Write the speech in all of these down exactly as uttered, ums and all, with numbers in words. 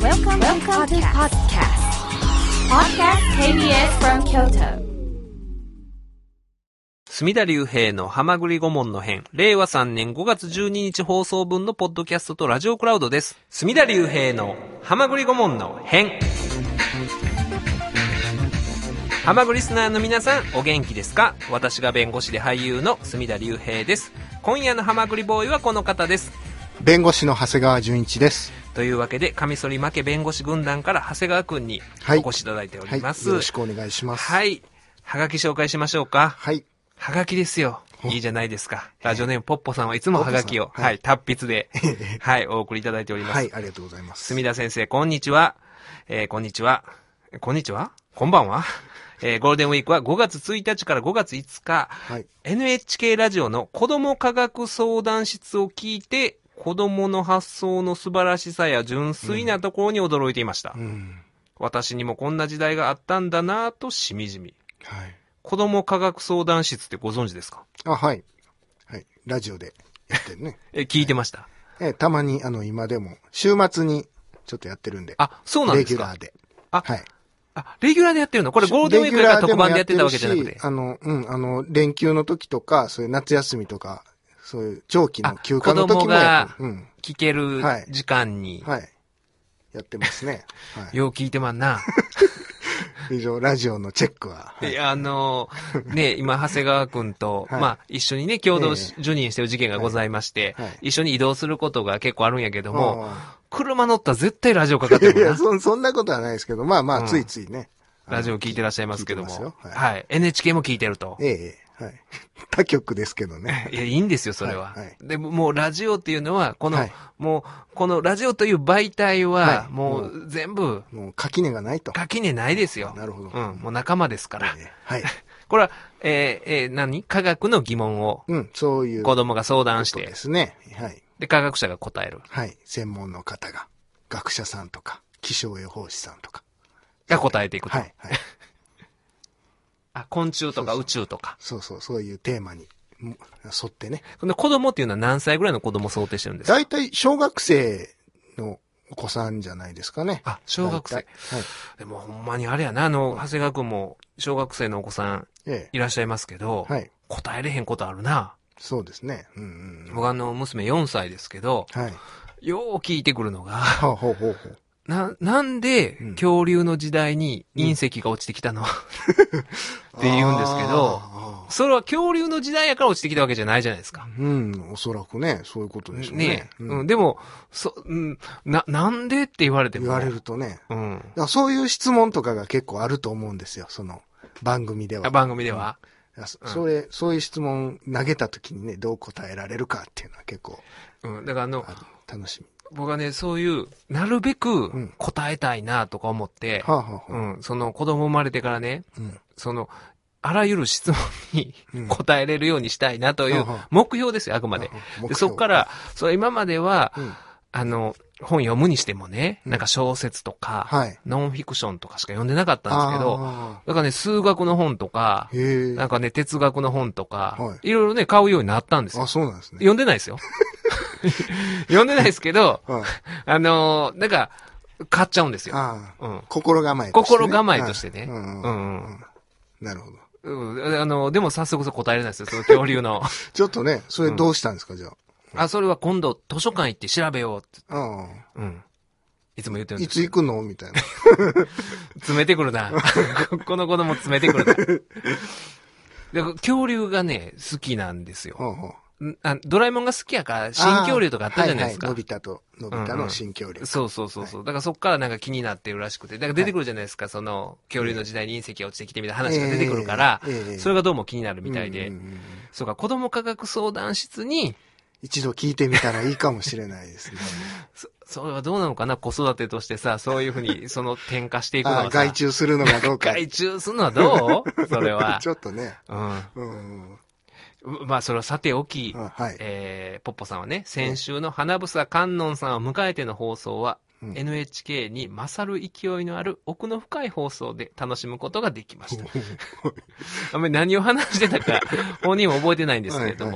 Welcome, Welcome to podcast. Podcast ケービーエス from Kyoto. 隅田隆平のはまぐり顧問の編、れいわさんねんごがつじゅうににち放送分のポッドキャストとラジオクラウドです。隅田隆平のはまぐり顧問の編。はまぐりリスナーの皆さん、お元気ですか？私が弁護士で俳優の隅田隆平です。今夜のはまぐりボーイはこの方です。 弁護士の長谷川純一です。 というわけで、カミソリ負け弁護士軍団から長谷川くんにお越しいただいております、 はいはい、よろしくお願いします。 はい。はがき紹介しましょうか。 はい。 はがきですよ。いいじゃないですか。ラジオネームポッポさんはいつもはがきを、はい、はい、達筆で、はい、お送りいただいております。 はい、ありがとうございます。 墨田先生、こんにちは。えー、こんにちは。こんにちはこんばんは。えー、ゴールデンウィークはごがつついたちからごがついつか、はい、エヌエイチケー ラジオの子ども科学相談室を聞いて、子供の発想の素晴らしさや純粋なところに驚いていました。うんうん、私にもこんな時代があったんだなぁとしみじみ。はい、子供科学相談室ってご存知ですか？ あ、はい。はい。ラジオでやってるね。 え、聞いてました？ え、たまに、あの、今でも、週末にちょっとやってるんで。 あ、そうなんですか？ レギュラーで。 あ、はい。あ、レギュラーでやってるの？これゴールデンウィークやから特番でやってたわけじゃなくて。 あの、うん、あの、連休の時とか、そういう夏休みとか、そういう長期の休暇の時もやってる。子供が聞ける時間に。 はい。はい、やってますね。 はい、よう聞いてまんな。 以上、ラジオのチェックは。 はい、いや、あのー、ね、今、長谷川くんと、はい、まあ、一緒にね、共同受任してる事件がございまして、はいはい、一緒に移動することが結構あるんやけども、車乗ったら絶対ラジオかかってるもんな。 いや、そ、そんなことはないですけど、まあまあ、ついついね。 うん、ラジオ聞いてらっしゃいますけども。はい、はい。エヌエイチケー も聞いてると。 ええ。はい。他局ですけどね。 いや、いいんですよ、それは。はいはい、でも、もうラジオっていうのは、この、はい、もう、このラジオという媒体は、はい、もう全部、 もう垣根がないと。 垣根ないですよ。 なるほど。 うん、もう仲間ですから。 えー、はい。 これは、えー、えー、何？科学の疑問を、 うん、そういう。 子供が相談して。 ですね。はい。 で、科学者が答える。 はい。専門の方が、学者さんとか、気象予報士さんとか。 が答えていくと。 はい。はい。 あ、昆虫とか宇宙とか。 そうそう、そういうテーマに沿ってね。 この子供っていうのは何歳ぐらいの子供を想定してるんですか？ 大体小学生のお子さんじゃないですかね。 あ、小学生。はい。でもほんまにあれやな、あの、長谷川くんも小学生のお子さんいらっしゃいますけど、ええ、はい。答えれへんことあるな。 そうですね。うんうんうん、 僕あの、娘よんさいですけど、はい。よう聞いてくるのが、 ほうほうほうほう。 な、なんで、恐竜の時代に隕石が落ちてきたの、うん、って言うんですけど、それは恐竜の時代やから落ちてきたわけじゃないじゃないですか。 うん、おそらくね、そういうことでしょうね。ね、 うん、でも、そ、うん、な、なんでって言われても。 言われるとね。 うん。 だからそういう質問とかが結構あると思うんですよ、その、番組では。 番組では、 うん、それ、そういう質問投げた時にね、どう答えられるかっていうのは結構。 うん、だからあの、 楽しみ。 僕はね、そういう、なるべく答えたいなとか思って、うん、はあはあ、うん、その子供生まれてからね、うん、その、あらゆる質問に答えれるようにしたいなという目標ですよ、あくまで。でそこから、そう今までは、うん、あの、本読むにしてもね、なんか小説とか、はい、ノンフィクションとかしか読んでなかったんですけど、だからね、数学の本とか、なんかね、哲学の本とか、はい、いろいろね、買うようになったんですよ。 あ、そうなんですね。 読んでないですよ。読んでないですけど、はい、あのー、なんか、買っちゃうんですよ。 あうん、心構えとして、ね。 心構えとしてね。うんうんうん、なるほど。 うん、あの、でも早速そ答えれないですよ、その恐竜の。 ちょっとね、それどうしたんですか、うん、じゃあ。あ、それは今度図書館行って調べようって。ああ。うん。いつも言ってるんです。 いつ行くのみたいな。 詰めてくるな。この子供詰めてくるな。で恐竜がね、好きなんですよ。ほうほうあドラえもんが好きやから、新恐竜とかあったじゃないですか。 はいはい、のび太と、のび太の新恐竜、 うんうん。そうそうそうそう、はい。だからそっからなんか気になってるらしくて。だから出てくるじゃないですか、はい、その、恐竜の時代に隕石が落ちてきてみたいな話が出てくるから、えーえー、それがどうも気になるみたいで。うんうんうん、そうか、子供科学相談室に、 一度聞いてみたらいいかもしれないですね。 そ、それはどうなのかな、子育てとしてさ、そういうふうに、その、転化していくのはさ。 外注するのがどうか。 外注するのはどうそれは。 ちょっとね。 うん。うんまあ、それはさておき、はい、えー、ポッポさんはね、先週の花房観音さんを迎えての放送は、うん、エヌエイチケー に勝る勢いのある奥の深い放送で楽しむことができました。あんまり何を話してたか、本人は覚えてないんですけれども、はいはい、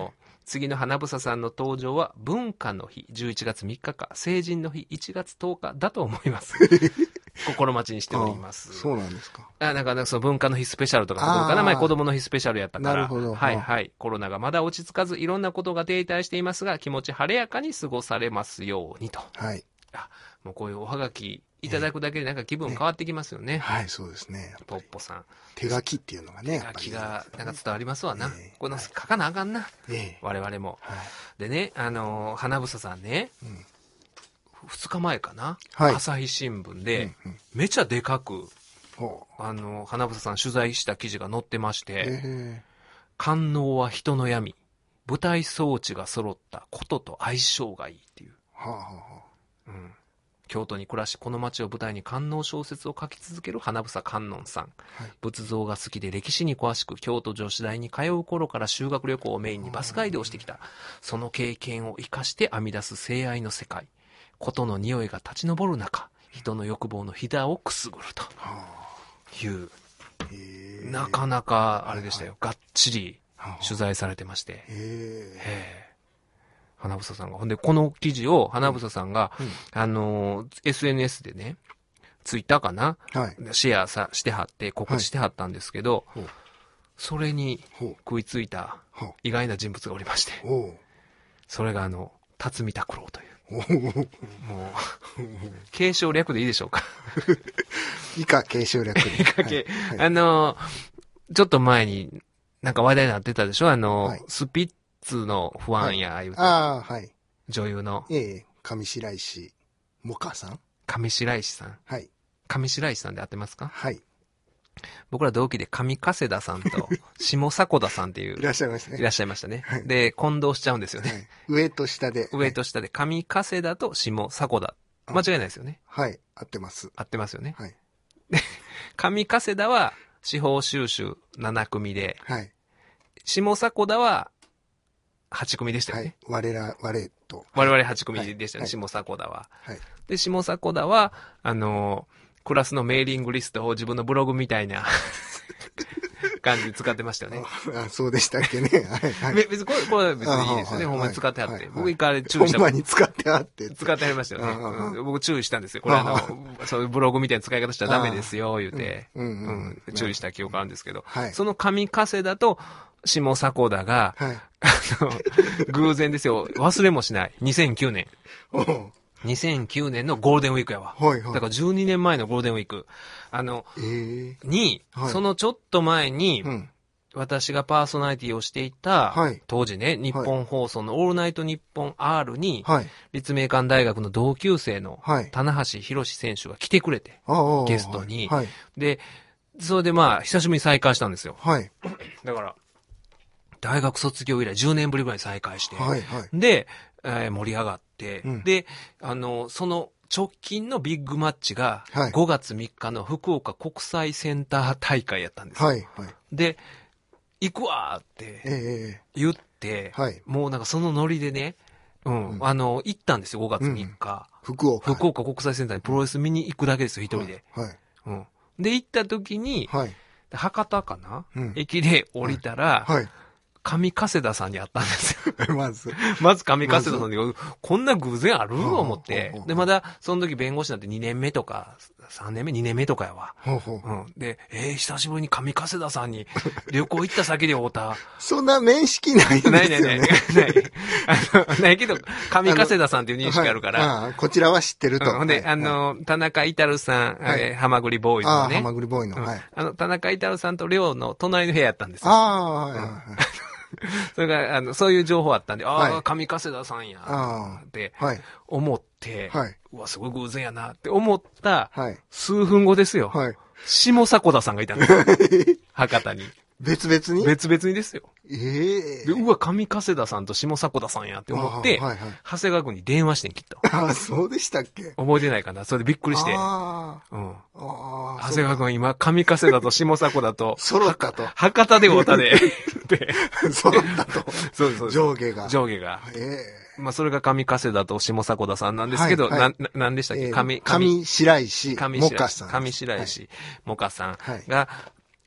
次の花房さんの登場は文化の日じゅういちがつみっかか、成人の日いちがつとおかだと思います。心待ちにしております。 そうなんですか。 あ、なんか、その文化の日スペシャルとかどうかな、前子供の日スペシャルやったから。 なるほど。 はいはい。コロナがまだ落ち着かず、いろんなことが停滞していますが、気持ち晴れやかに過ごされますようにと。 はい。 あ、もうこういうおはがきいただくだけでなんか気分変わってきますよね。ねはい、そうですね。 ポッポさん。 手書きっていうのがね。 手書きがなんか伝わりますわな。 えー、 この書かなあかんな。 えー、 我々も。 はい、 でね、あのー、花房さんね、うん、ふつかまえかな、はい、朝日新聞で、うんうん、めちゃでかく、あのー、花房さん取材した記事が載ってまして、えー、官能は人の闇、舞台装置が揃ったことと相性がいいっていう。はあはあ、うん、京都に暮らし、この街を舞台に官能小説を書き続ける花房観音さん、はい、仏像が好きで歴史に詳しく、京都女子大に通う頃から修学旅行をメインにバスガイドをしてきた。その経験を生かして編み出す性愛の世界、ことの匂いが立ち上る中、人の欲望のひだをくすぐるという、なかなかあれでしたよ、がっちり取材されてまして、へー、花房さんが。ほんで、この記事を花房さんが、うん、あのー、エスエヌエス でね、ツイッターかな、はい、シェアさしてはって、告知してはったんですけど、はい、それに食いついた意外な人物がおりまして、それがあの、辰巳拓郎という。もう、継承略でいいでしょうか。 以下継承略で。 以下継、はい、あのー、ちょっと前になんか話題になってたでしょ、あのーはい、スピッツの不安や、 はい、 言うて。 ああ、はい。 女優の。 ええ、上白石萌歌さん、 上白石さん。 はい。 上白石さんで合ってますか？ はい。 僕ら同期で上加世田さんと下迫田さんっていう。 いらっしゃいましたね。 いらっしゃいましたね。はい、で、混同しちゃうんですよね。はい、 上と下で。 上と下で、上加世田と下迫田。間違いないですよね。 はい。合ってます。 合ってますよね。 はい。 で、上加世田は司法修習なな組で、はい。下迫田ははち組でしたよね。 はい。我ら、我と。 我々はち組でしたよね、はい、下迫田は。はい。で、下迫田は、あのー、クラスのメーリングリストを自分のブログみたいな感じで使ってましたよね。 あ、そうでしたっけね。はいはい。 別にこれ、これは別にいいですよね。ほんまに使ってはって。僕一回注意した。 ほんまに使ってはって。 使ってはりましたよね。僕注意したんですよ。これあの、そういうブログみたいな使い方したらダメですよ、言うて。うん注意した記憶あるんですけど。その上加世田と下迫田が、あの、偶然ですよ。忘れもしない。にせんきゅうねん。にせんきゅうねんのゴールデンウィークやわ。はいはい。だからじゅうにねんまえのゴールデンウィーク。あの、えー、に、はい、そのちょっと前に、うん、私がパーソナリティをしていた、はい、当時ね、日本放送のオールナイトニッポン R に、はい、立命館大学の同級生の、棚橋宏選手が来てくれて、はい、ゲストに、はい。で、それでまあ、久しぶりに再会したんですよ。はい。だから、大学卒業以来じゅうねんぶりぐらいに再会して、はいはい、で、えー、盛り上がって、うん、で、あの、その直近のビッグマッチがごがつみっかの福岡国際センター大会やったんですよ。はいはい、で、行くわーって言って、えーはい、もうなんかそのノリでね、うん、うん、あの、行ったんですよ、ごがつみっか。 うん、福岡。 福岡国際センターにプロレス見に行くだけですよ、一人で。はいはい、うん。で、行った時に、はい、博多かな、うん、駅で降りたら、はいはい、上加世田さんに会ったんですよ。まず。まず上加世田さんに、こんな偶然あると思って。で、まだ、その時弁護士なんてにねんめとか、さんねんめ、にねんめとかやわ。ほうほううん、で、えー、久しぶりに上加世田さんに旅行行った先で会うた。 そんな面識ないんですよね。ないないない。ない。 あの、ないけど、上加世田さんっていう認識あるから。 ああこちらは知ってると。 うん、ほんで、はい、あの、田中至さん、はい、えー、ハマグリボーイズのね。 あハマグリボーイの、うん。はい。 あの、田中至さんと寮の隣の部屋やったんですよ。 ああ、はい、はい。うんそれが、あの、そういう情報あったんで、はい、ああ、上加世田さんや、って思って、はい、うわ、すごい偶然やなって思った、はい、数分後ですよ。はい、下迫田さんがいたんですよ。博多に。 別々に別々にですよ。 ええー。 で、うわ、上加世田さんと下迫田さんやって思って、はいはい、長谷川君に電話してん、きっと。 ああ、そうでしたっけ覚えてないかなそれでびっくりして。ああ。うん。ああ。長谷川君今、上加世田と下迫田と、 揃ったと。 博多で会うたで。で、 揃ったと。 そうそう。 上下が。 上下が。ええー。まあ、それが上加世田と下迫田さんなんですけど、はいはい、な、なんでしたっけ、 えー、上、上白石、 上白さん。 上白石、萌歌さんが、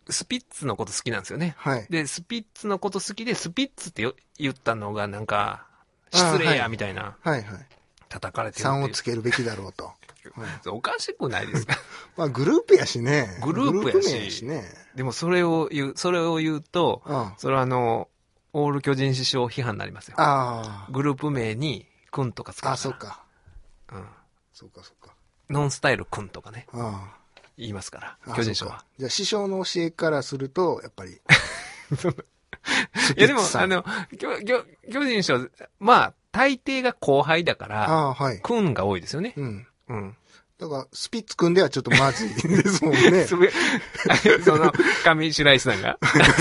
スピッツのこと好きなんですよね。 はい。 で、スピッツのこと好きで、スピッツってよ言ったのがなんか、失礼や、みたいな。 はいはい。 叩かれてる。 さんをつけるべきだろうと。 はい、おかしくないですかまあグループやしね。 グループやし。 やしね。 でもそれを言う、それを言うと、 うん、 それはあの、オール巨人師匠批判になりますよ。 ああ。 グループ名に、くんとかつけるから。 あ、そうか。 うん。 そうかそうか。 ノンスタイルくんとかね。 ああ。 言いますから、巨人師匠は。 じゃあ師匠の教えからすると、やっぱり。 いやでも、あの、巨人師匠、まあ、大抵が後輩だから、 ああ、はい。 くんが多いですよね。 うん。 うん。 だから、スピッツくんではちょっとまずいですもんね。 その、上白石さんが。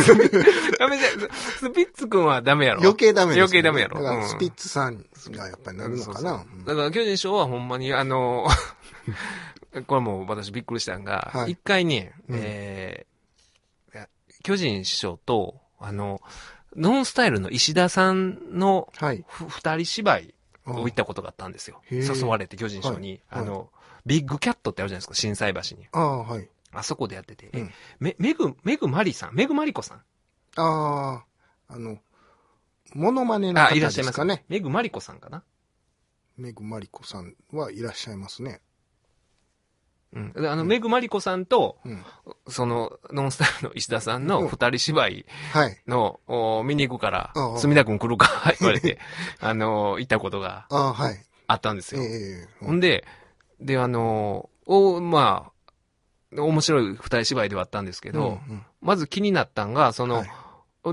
スピッツくんはダメやろ。 余計ダメです、ね。 余計ダメやろ。 だからスピッツさんがやっぱりなるのかな。 そうそう、だから巨人師匠はほんまに、あの、これも私びっくりしたんが、はい、一回ね、うん、えー、巨人師匠と、あの、ノンスタイルの石田さんの二人芝居を行ったことがあったんですよ。誘われて巨人師匠に、はい、あの、ビッグキャットってあるじゃないですか、心斎橋に。 ああ、はい。 あそこでやってて、うん、え、め、めぐ、めぐまりさん、めぐまりこさん。 ああ、あの、モノマネの方ですかね。あ、いらっしゃいますね。 めぐまりこさんかな。 めぐまりこさんはいらっしゃいますね。 うん。あの、めぐまりこさんと、うん、その、ノンスタイルの石田さんの二人芝居の、うんはい、見に行くから、墨田くん来るか言われて、あの、行ったことがあったんですよ。えー、ほんで、で、あの、お、まあ、面白い二人芝居ではあったんですけど、うんうん、まず気になったんが、その、はい、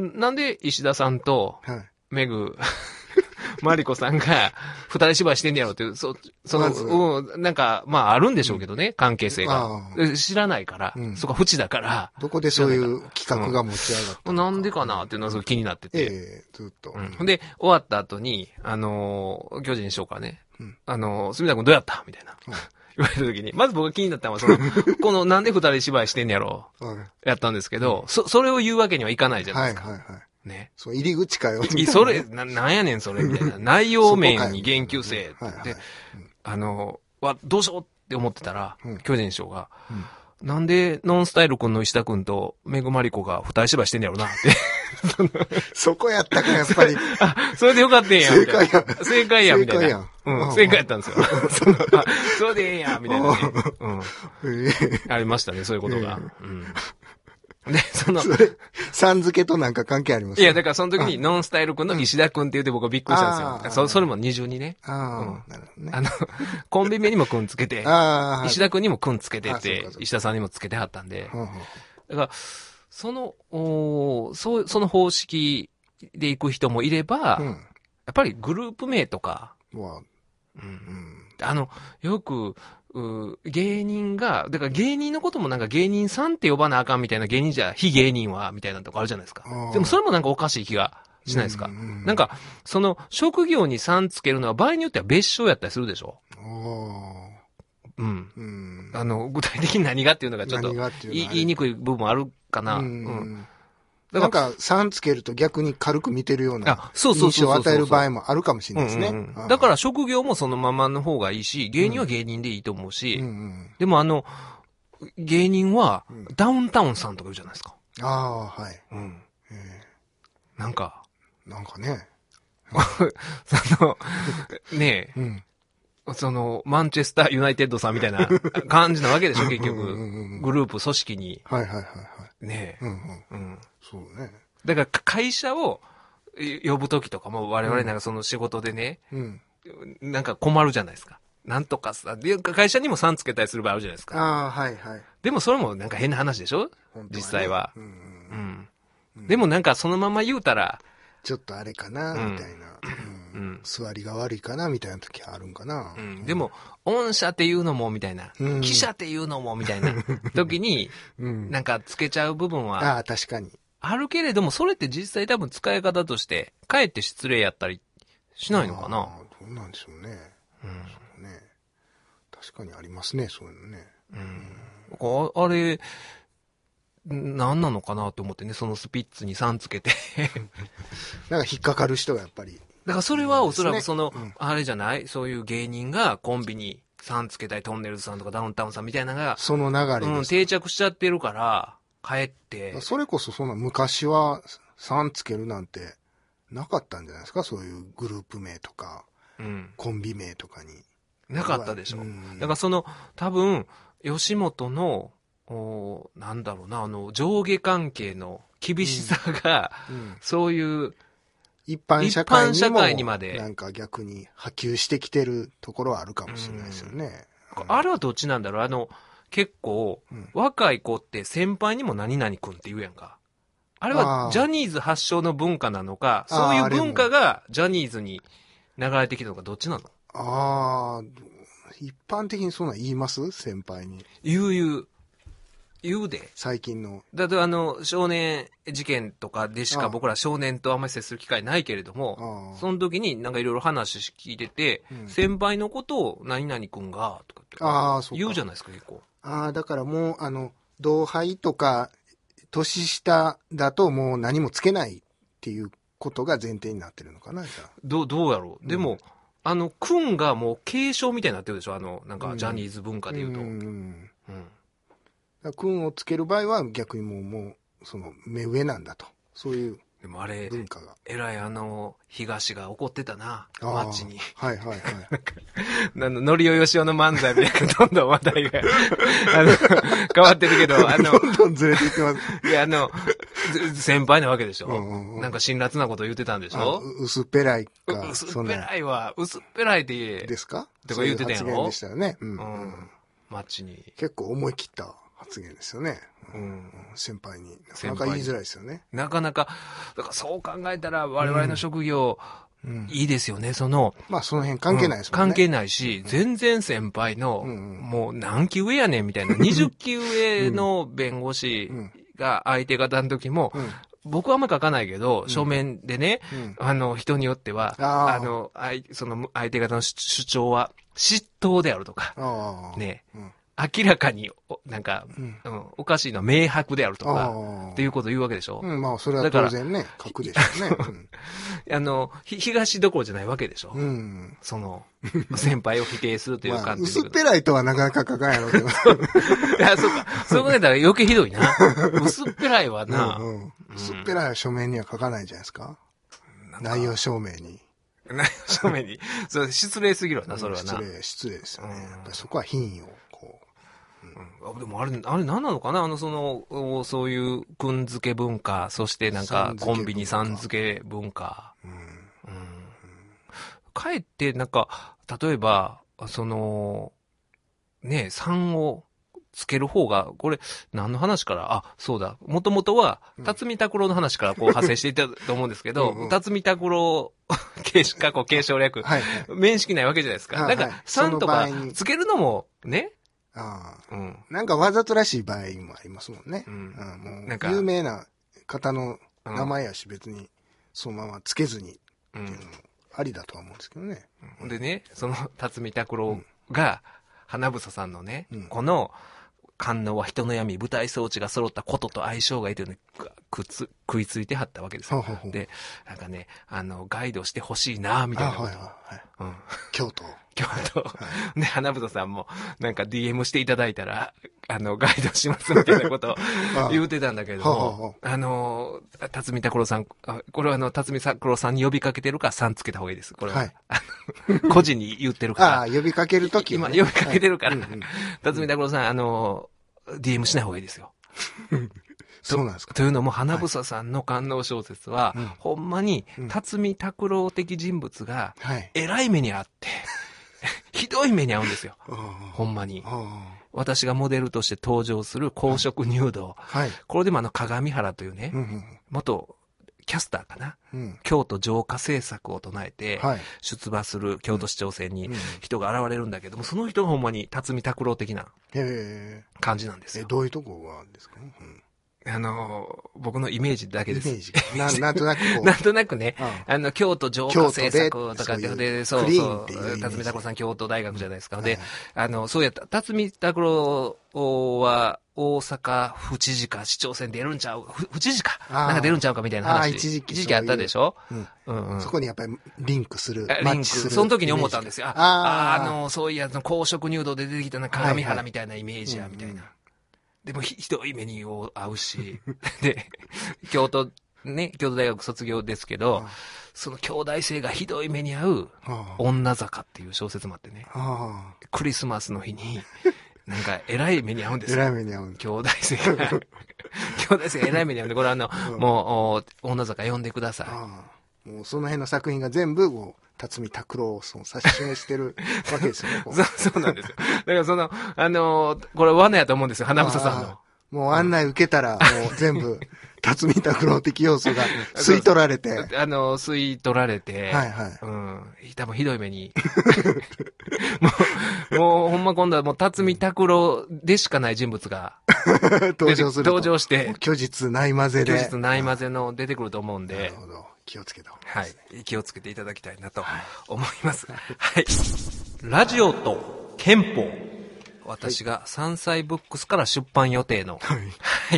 なんで石田さんと、めぐ、マリコさんが二人芝居してんねやろって、そ、その、うん、なんか、まああるんでしょうけどね、うん、関係性が。知らないから、うん、そこは縁だから。 どこでそういう企画が持ち上がった、 うん、なんでかなっていうのはすごい気になってて。 ええー、ずっと。 うん。で、終わった後に、あのー、巨人師匠からね、うん、あのー、隅田君どうやったみたいな。うん言われた時に、まず僕が気になったのは、その、このなんで二人芝居してんねやろ、やったんですけど、そ、それを言うわけにはいかないじゃないですか。はいはいはい。ね。 そう、入り口かよ。 それ、な、なんやねんそれ、みたいな。内容面に言及せえって言って、あの、わ、どうしようって思ってたら、うん、巨人師匠が、うん、なんでノンスタイル君の石田君とめぐまりこが二人芝居してんねやろなって。 そこやったか、やっぱり。 あ、それでよかったんや。 正解や。 正解や、みたいな。正解や。うん、正解やったんですよ。そのあ、それでええや、みたいなね。うん。ありましたね、そういうことが。うん。で、その、 それ、さん付けとなんか関係ありますか？ いや、だからその時にノンスタイル君の石田君って言って僕はびっくりしたんですよ。そそれも二重にね。 ああ、うん、なるほどね。 あの、コンビ名にも君つけて、石田君にも君つけてって、石田さんにもつけてはったんで。だから、その、おそう、その方式で行く人もいれば、うん、やっぱりグループ名とか、うんうん、あの、よく、う芸人が、だから芸人のこともなんか芸人さんって呼ばなあかんみたいな芸人じゃ、非芸人は、みたいなとこあるじゃないですか。でもそれもなんかおかしい気がしないですか。うんうん、なんか、その、職業にさんつけるのは場合によっては別称やったりするでしょ。うん。うん、あの、具体的に何がっていうのがちょっと言いにくい部分あるかな。うん。うんなんか、さんつけると逆に軽く見てるような印象を与える場合もあるかもしれないですね。 だから職業もそのままの方がいいし、芸人は芸人でいいと思うし、うんうんうん、でもあの、芸人はダウンタウンさんとか言うじゃないですか。 ああ、はい。 うん。えー、なんか。 なんかね。 その、ねえ、うん、その、マンチェスターユナイテッドさんみたいな感じなわけでしょ、結局。グループ、組織に。 はいはいはいはい。 ねえ。うんうんうん、 そうね。 だから会社を呼ぶときとかも我々なんかその仕事でね、うん、なんか困るじゃないですか。なんとかさ、会社にもさんつけたりする場合あるじゃないですか。 ああ、はいはい。 でもそれもなんか変な話でしょ、ね、実際は、うんうんうん。でもなんかそのまま言うたら、 ちょっとあれかな、みたいな。うんうん、座りが悪いかな、みたいな時あるんかな。 うん、でも、御社っていうのも、みたいな。うん、記者っていうのも、みたいな時に、うん、なんかつけちゃう部分は。 ああ、確かに。 あるけれども、それって実際多分使い方として、かえって失礼やったりしないのかな。ああ、 どうなんでしょうね。うん。そうね。確かにありますね、そういうのね。うん。 あ, あれ、何なのかなと思ってね、そのスピッツにさんつけて。 なんか引っかかる人がやっぱり。 だからそれはおそらくその、ねうん、あれじゃないそういう芸人がコンビにさんつけたいトンネルズさんとかダウンタウンさんみたいなのが、 その流れ、 うん、定着しちゃってるから、 帰って。 それこそそんな昔はさんつけるなんてなかったんじゃないですか、そういうグループ名とか、うん、コンビ名とかに。 なかったでしょ。うん、だからその、多分、吉本の、おなんだろうな、あの、上下関係の厳しさが、うんうん、そういう、 一般社会にも、一般社会にまで、なんか逆に波及してきてるところはあるかもしれないですよね。 うんうん、あれはどっちなんだろう、あの、結構、うん、若い子って先輩にも何々くんって言うやんか。あれはジャニーズ発祥の文化なのか、そういう文化がジャニーズに流れてきたのか、どっちなの？ ああ、一般的にそんなん言います？先輩に。 言う言う。言うで。 最近の。 だってあの、少年事件とかでしか僕ら少年とあんまり接する機会ないけれども、その時になんかいろいろ話聞いてて、うん、先輩のことを何々くんが、とかって言うじゃないですか、結構。 ああ、だからもう、あの、同輩とか、年下だともう何もつけないっていうことが前提になってるのかな、じゃあ。 どう、どうやろう。うん、でも、あの、くんがもう継承みたいになってるでしょ、あの、なんかジャニーズ文化で言うと。うん。うんうん、くんをつける場合は逆にもう、もう、その、目上なんだと。そういう。 でもあれ、文化が。えらいあの、東が怒ってたな、マッチに。 はいはいはい。 あの、のりおよしおの漫才みたいな、どんどん話題が、あの、変わってるけど、あの、 どんどんずれていきます。 いや、あの、先輩なわけでしょ、うんうんうん、なんか辛辣なこと言ってたんでしょ薄っぺらいか。 薄っぺらいは、薄っぺらいで。 ですかとか言ってたやろ。 そういう発言でしたよね。うん。 うん、マッチに。 結構思い切った発言ですよね。うん、先輩に。なかなか言いづらいですよね。 なかなか、だからそう考えたら我々の職業、うん、いいですよね、その。 まあその辺関係ないですもんね。関係ないし、うん、全然先輩の、うん、もう何期上やねんみたいな、にじゅっき上の弁護士が相手方の時も、うん僕はあんま書かないけど、うん、書面でね、うん、あの、人によっては、あ, あの、その相手方の主張は、嫉妬であるとか、ね、うん、明らかに、なんか、うんうん、おかしいのは明白であるとか、っていうことを言うわけでしょ。 うん、まあ、それは当然ね、書くでしょうね。うん、 あの、東どころじゃないわけでしょ。うん、その、先輩を否定するというか、まあ、 薄っぺらいとはなかなか書かんやろうけど。いや、そうか。そう考えたら余計ひどいな。薄っぺらいはな、 うんうん。薄っぺらいは書面には書かないじゃないですか。内容証明に。 内容証明に。それ失礼すぎるわな、それはな。 失礼、失礼ですよね。やっぱりそこは品位を。 うん、でもあれ、あれ何なのかなあの、その、そういう、くん付け文化、そしてなんか、コンビニさん付け文化。うん。うん。かえって、なんか、例えば、その、ね、さんをつける方が、これ、何の話から、あ、そうだ、もともとは、辰巳拓郎の話からこう派生していたと思うんですけど、うんうん、辰巳拓郎、過去継承略、はいはい、面識ないわけじゃないですか。はいはい、だから、さんとかつけるのも、ね、 ああ、うん、なんかわざとらしい場合もありますもんね。うん、うん、もうなんか有名な方の名前やし別にそのままつけずにっていうのもありだとは思うんですけどね。 うん、でね、その辰巳拓郎が花房さんのね、うん、この官能は人の闇、舞台装置が揃ったことと相性がいいというのにくっつ、食いついてはったわけですよ。ほうほうで、なんかね、あの、ガイドしてほしいな、みたいなこと。はいはいはい。うん、 京都。 京都。はい、で、花房さんも、なんか ディーエム していただいたら、あの、ガイドしますみたいなことを言うてたんだけども、あ, あの、辰巳拓郎さん、これはあの、辰巳拓郎さんに呼びかけてるかさんつけた方がいいです。これは。はい。あの個人に言ってるから。 ああ、呼びかけるとき、 ね、今呼びかけてるから、はい、辰巳拓郎さん、あの、ディーエム しない方がいいですよ。 そうなんですか。 というのも、花房さんの官能小説は、はい、ほんまに、辰巳拓郎的人物が、偉い目にあって、ひどい目に遭うんですよ。ほんまに。私がモデルとして登場する公職入道。はい、これでもあの、鏡原というね、うんうん、元、キャスターかな、うん、京都浄化政策を唱えて、出馬する京都市長選に人が現れるんだけども、その人がほんまに辰巳拓郎的な感じなんですよ。 え、どういうとこがですか、うん、 あの、僕のイメージだけです。 イメージ。な, なんとなくこう。 なんとなくね、うん、あの、京都浄化政策とかで、でそうそう、辰巳拓郎さん京都大学じゃないですか。うん、で、はい、あの、そうやった、辰巳拓郎は、大阪府知事か市長選出るんちゃう府知事かなんか出るんちゃうかみたいな話。 一時期。 一時期あったでしょ、 うんうんうん、そこにやっぱりリンクする。 リンクする。その時に思ったんですよ。ああ、あの、そういや、公職入道で出てきたな、鏡原みたいなイメージや、みたいな。 でもひ、ひどい目に遭うし、で、京都、ね、京都大学卒業ですけど、はあ、その兄弟生がひどい目に遭う、女坂っていう小説もあってね、はあ、クリスマスの日に、なんか、えらい目に遭うんですよ。 えらい目に遭うん兄弟生が。兄弟生がえらい目に遭うんで、これあの、うん、もう、女坂読んでください。ああ、もうその辺の作品が全部、こう、辰巳拓郎を指し示してるわけですよね。 そう、そうなんですよ。だからその、あのー、これ罠やと思うんですよ、花房さんの。 もう案内受けたら、もう全部、辰巳拓郎的要素が吸い取られて。 あの、吸い取られて。 はいはい。 うん。多分ひどい目に。もう、もうほんま今度はもう辰巳拓郎でしかない人物が。 登場する。 登場して。 虚実ないまぜで。 虚実ないまぜの出てくると思うんで。 なるほど。気をつけた方がいいですね。 はい。気をつけていただきたいなと思います。はい。はい、ラジオと憲法。私が山菜ブックスから出版予定の、はい。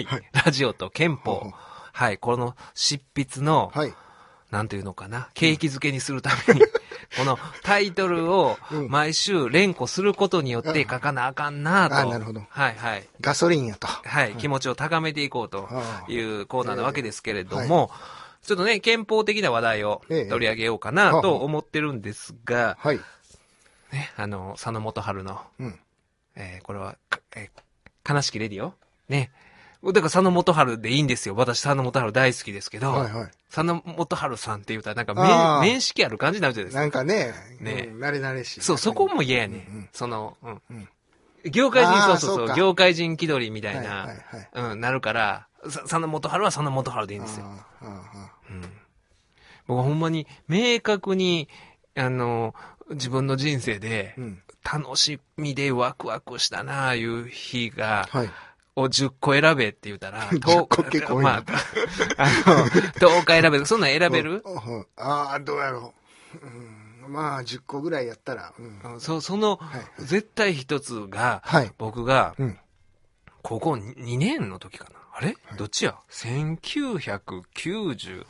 はい。ラジオと憲法。はい。この執筆の、はい。なんていうのかな。景気づけにするために、このタイトルを毎週連呼することによって書かなあかんなと。 あ、なるほど。 はいはい。 ガソリンやと。 はい。気持ちを高めていこうというコーナーなわけですけれども、ちょっとね、憲法的な話題を取り上げようかなと思ってるんですが、はい。ね、あの、佐野元春の、うん。えー、これは、えー、悲しきレディオね。だから佐野元春でいいんですよ。私佐野元春大好きですけど、はいはい、佐野元春さんって言うたらなんか面、面識ある感じになるじゃないですか。 なんかね、ね、うん、慣れ慣れしい。 そう、そこも嫌やね、うんうん。その、うん。うん、業界人、そうそうそう、業界人気取りみたいな、はいはいはい、うん、なるから、佐野元春は佐野元春でいいんですよ。うん、僕ほんまに明確に、あの、自分の人生で、うん楽しみでワクワクしたなあいう日が、はい、をじゅっこ選べって言ったら、 じゅっこ結構多いな。 まあ、あの、とおか選べる。そんなん選べる、 うんうん、ああ、どうやろう。うん、まあ、じゅっこぐらいやったら。 うん、そその、はい、絶対一つが、はい、僕が、うん、高校にねんの時かな。あれ、はい、どっちや ?せんきゅうひゃくきゅうじゅう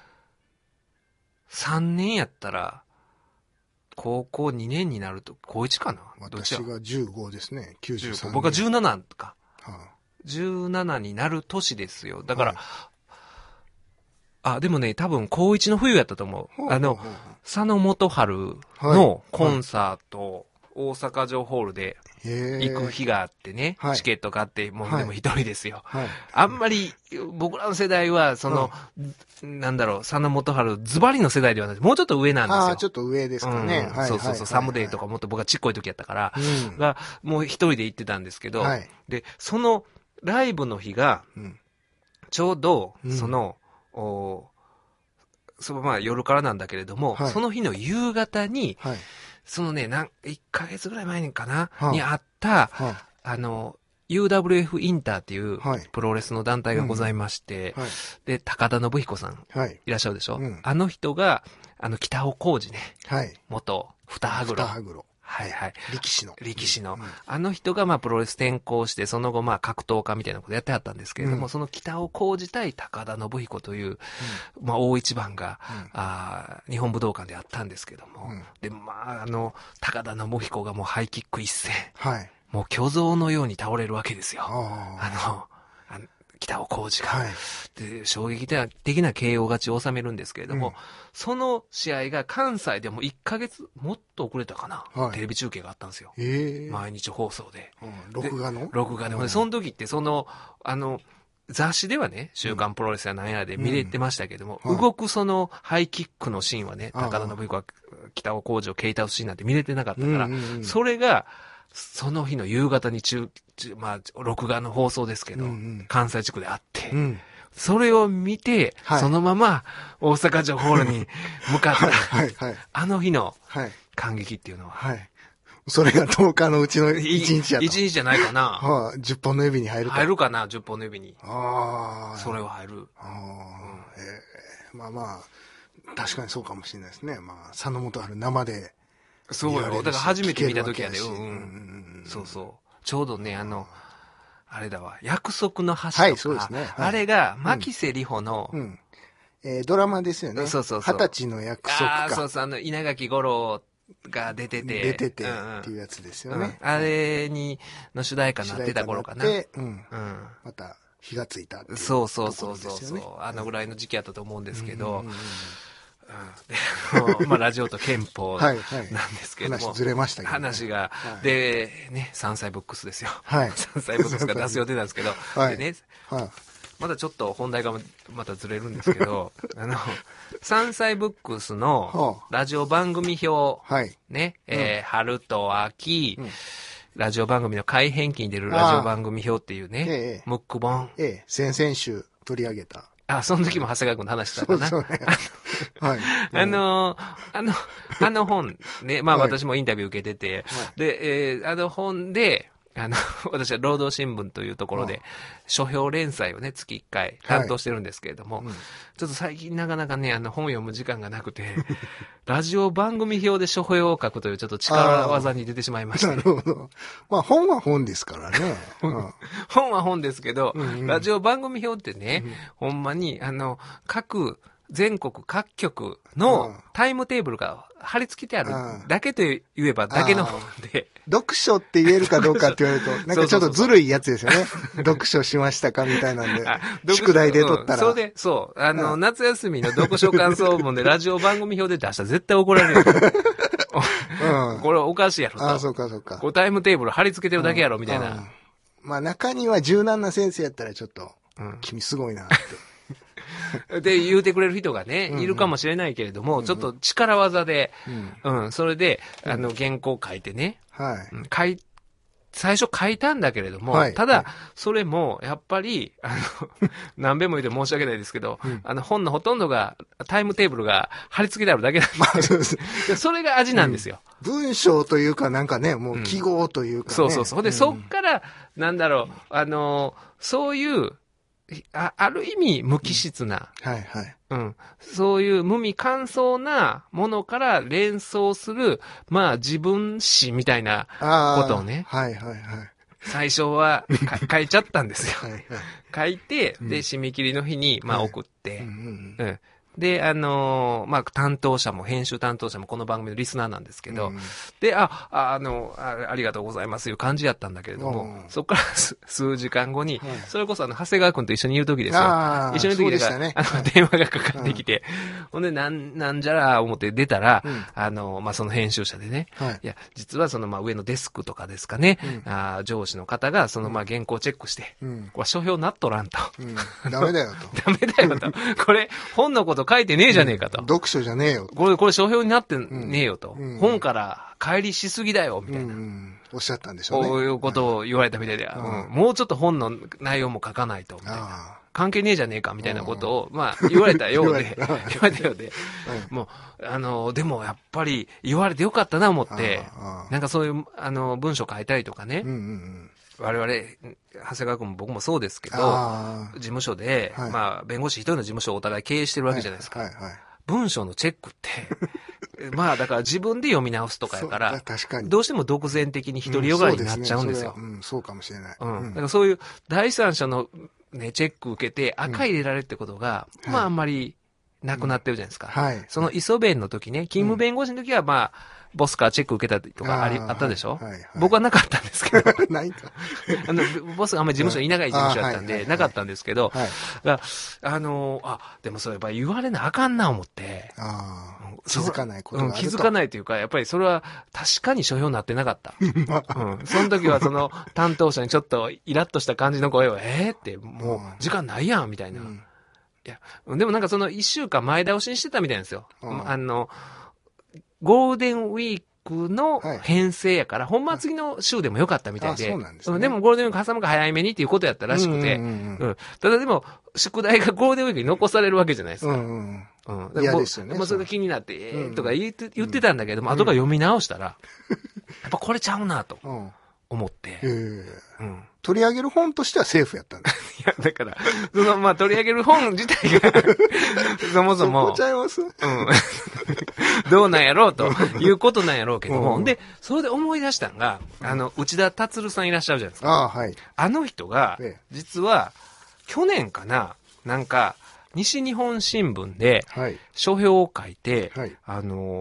さんねんやったら、高校にねんになると、高いちかな私がじゅうごですね。きゅうじゅうさんねん。 僕はじゅうななか。はあ、じゅうななになる年ですよ。だから、はい、あ、でもね、多分高いちの冬やったと思う。はあ、あの、はあ、佐野元春のコンサート、はいはい、大阪城ホールで行く日があってね、チケット買って、もうでも一人ですよ。はいはい、あんまり、僕らの世代は、その、うん、なんだろう、佐野元春、ズバリの世代ではなくて、もうちょっと上なんですよ。 ああ、ちょっと上ですかね。 うん、そうそうそう、サムデイとかもっと僕がちっこい時やったから、うん、が、もう一人で行ってたんですけど、はい、で、そのライブの日が、うん、ちょうど、その、うん、おそのまあ夜からなんだけれども、はい、その日の夕方に、はい、そのね、なん、いっかげつぐらい前にかな、はあ、にあった、はあ、あの、ユーダブリューエフ インターっていうプロレスの団体がございまして、はいうんはい、で、高田信彦さん、はい、いらっしゃるでしょ、うん、あの人が、あの、北尾浩二ね、はい、元、二羽黒。 二羽黒。 はいはい。 力士の。 力士の。うん、あの人がまあプロレス転向して、その後まあ格闘家みたいなことやってはったんですけれども、うん、その北尾浩二対高田信彦という、うん、まあ大一番が、うん、あ日本武道館であったんですけども、うん、で、まああの、高田信彦がもうハイキック一戦。はい。もう巨像のように倒れるわけですよ。あ, あの、あの北尾浩二が、はい、で衝撃的な ケーオー 勝ちを収めるんですけれども、うん、その試合が関西でもいっかげつもっと遅れたかな、はい、テレビ中継があったんですよ、えー、毎日放送で、 うん、録画の録画で、うん、その時ってそのあの雑誌ではね、週刊プロレスやなんやで見れてましたけども、うん、動くそのハイキックのシーンはね、高田信彦が北尾浩二を蹴り倒すシーンなんて見れてなかったから、うんうんうん、それがその日の夕方に中、まあ、録画の放送ですけど、うんうん、関西地区であって、うん、それを見て、はい、そのまま大阪城ホールに向かった、はいはい、あの日の感激っていうのは、はい、 それがとおかのうちのいちにちやと。 いちにちじゃないかな。 はあ、じゅっぽんの指に入ると。 入るかな、じゅっぽんの指に。ああ。それは入る。ああ、うん、 えー。まあまあ、確かにそうかもしれないですね。まあ、佐野元春生で。 そうよ。だから初めて見た時はね、うんうん。そうそう。ちょうどね、あの、あれだわ、約束の橋とか。はい、そうですね。はい、あれが、牧瀬里穂の、うんえー、ドラマですよね。そうそうそう。二十歳の約束か。 ああ、そうそう、あの、稲垣吾郎が出てて。 出ててっていうやつですよね。 うん、あれに、の主題歌になってた頃かな。で、 うん。うん。また、火がついたっていう、ね。 そうそうそうそうそう。あのぐらいの時期やったと思うんですけど、うんまあ、ラジオと憲法なんですけども。はいはい、 話ずれましたけど、ね。 話が、はい、で、ね、山菜ブックスですよ。 はい。 山菜ブックスが出す予定なんですけど、 はい、 でね、 はい、 まだちょっと本題がまたずれるんですけど、あの、山菜ブックスのラジオ番組表、 はい、 ね、うん、えー、春と秋、うん、ラジオ番組の改編期に出るラジオ番組表っていうね、ええ、ムック本。 ええ、先々週取り上げた。 あ、その時も長谷川君の話したかな。 そうそうね。はい。 あの、あの、あの本ね、まあ私もインタビュー受けてて、はい、で、えー、あの本で、あの、私は労働新聞というところで、書評連載をね、月いっかい担当してるんですけれども、はいうん、ちょっと最近なかなかね、あの本を読む時間がなくて、ラジオ番組表で書評を書くというちょっと力技に出てしまいました、ね。 なるほど。まあ本は本ですからね。うん、 本は本ですけど、 うんうん、 ラジオ番組表ってね、うん、ほんまに、あの、各、全国各局のタイムテーブルが貼り付けてあるだけと言えばだけの本で。 読書って言えるかどうかって言われると、なんかちょっとずるいやつですよね。読書しましたかみたいなんで。宿題で取ったら。 うん、そうで、そう。あの、うん、夏休みの読書感想文でラジオ番組表で出したら絶対怒られるよ。うん、これおかしいやろと。 あ、そうかそうか。 こうタイムテーブル貼り付けてるだけやろみたいな。うんうん、 まあ中には柔軟な先生やったらちょっと、うん、君すごいなって。 で、言うてくれる人がね、うんうん、いるかもしれないけれども、うんうん、ちょっと力技で、うん、うん、それで、あの、原稿書いてね、 はい。 書い、最初書いたんだけれども、はい、ただ、それも、やっぱり、あの、何べも言って申し訳ないですけど、うん、あの、本のほとんどが、タイムテーブルが貼り付けてあるだけなんです。まあ、そうです。それが味なんですよ、 うん。文章というか、なんかね、もう記号というか、ねうん、 そうそうそう。で、うん、そっから、なんだろう、あの、そういう、あ, ある意味無機質な、 うん、はいはい。 うん。そういう無味乾燥なものから連想する、まあ自分史みたいなことをね。 はいはいはい。 最初は書いちゃったんですよ。 はいはい、 書いて、で、締め切りの日に、まあ送って、はいうんうんうん、で、あのー、まあ、担当者も、編集担当者もこの番組のリスナーなんですけど、うん、で、あ、あ、あのあ、ありがとうございますという感じやったんだけれども、うん、そこから数時間後に、はい、それこそあの、長谷川くんと一緒にいる時ですよ。一緒にいる時だから、ね、あの、電話がかかってきて、うん、ほんで、なん、なんじゃら思って出たら、うん、あの、まあ、その編集者でね、はい、いや、実はその、まあ、上のデスクとかですかね、うん、あ上司の方が、その、まあ、原稿チェックして、うん、これ書評なっとらんと。 うん、ダメだよと。 ダメだよと。これ、本のこと書いてねえじゃねえかと。 うん、読書じゃねえよ。 これ、これ書評になってねえよと。うん、本から帰りしすぎだよ、みたいな、うんうん。 おっしゃったんでしょうね。 こういうことを言われたみたいで、うんうん、もうちょっと本の内容も書かないと、みたいな。関係ねえじゃねえか、みたいなことを、まあ、言われたようで、言われたようで、うん、もう、あの、でもやっぱり言われてよかったな、思って、なんかそういう、あの、文章書いたりとかね、うんうんうん我々、長谷川君も僕もそうですけど、事務所で、はい、まあ、弁護士一人の事務所をお互い経営してるわけじゃないですか。はいはいはい、文章のチェックって、まあ、だから自分で読み直すとかやから、 確かにどうしても独善的に独りよがりになっちゃうんですよ。 うん、そうですね、それは、うん、そうかもしれない。 うん。だからそういう第三者のね、チェック受けて赤入れられるってことが、うん、まあ、あんまりなくなってるじゃないですか。 うん、はい。 その磯弁の時ね、勤務弁護士の時は、まあ、ボスからチェック受けたりとかあり、あったでしょ、はいはい、僕はなかったんですけど。 ないか。 あの、ボスがあんまり事務所にい長い事務所だったんで、なかったんですけど、はい、だあの、あ、でもそれやっぱり言われなあかんな思って。 あ気づかないことがあると、 うん、気づかないというか、やっぱりそれは確かに書評になってなかった。うん。その時はその担当者にちょっとイラッとした感じの声を、えーって、もう時間ないやん、みたいな。うん、いや、でもなんかその一週間前倒しにしてたみたいなんですよ。あの、ゴールデンウィークの編成やから、はい、ほんまは次の週でもよかったみたいで。 そうなんですね。 でもゴールデンウィーク挟むか早めにっていうことやったらしくて。うんうんうんうん、ただでも、宿題がゴールデンウィークに残されるわけじゃないですか。うんうんうん。嫌ですよね。まあそれが気になって、えー、とか言って、言ってたんだけども、うん、後から読み直したら、やっぱこれちゃうなと思って。 うんうん取り上げる本としてはセーフやったんだ。いや、だから、その、まあ、取り上げる本自体が、そもそも、 そこちゃいます？うん。 どうなんやろうということなんやろうけども、うん、で、それで思い出したんが、あの、内田達さんいらっしゃるじゃないですか。 ああ、はい。 あの人が、実は、去年かな、なんか、西日本新聞で、書評を書いて、はい、あの、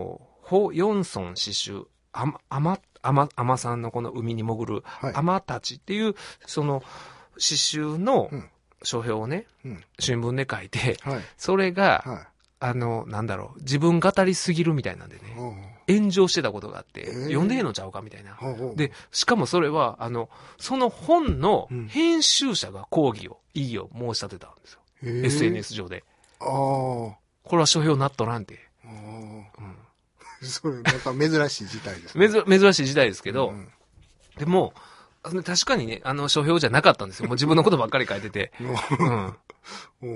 ホ・ヨンソン詩集、アマ、アマ、アマ、アマさんのこの海に潜る、はい、アマたちっていう、その、詩集の書評をね、うん、新聞で書いて、はい、それが、はい、あの、なんだろう、自分語りすぎるみたいなんでね、炎上してたことがあって、えー、読んでえのちゃうかみたいな。で、しかもそれは、あの、その本の編集者が抗議を、異議を申し立てたんですよ。えー、エスエヌエス 上で。ああ。これは書評なっとらんて。ああ。 うん。それ、なんか珍しい事態ですね。珍、珍しい事態ですけど、うん、でも、確かにね、あの、書評じゃなかったんですよ。もう自分のことばっかり書いてて。うんうん、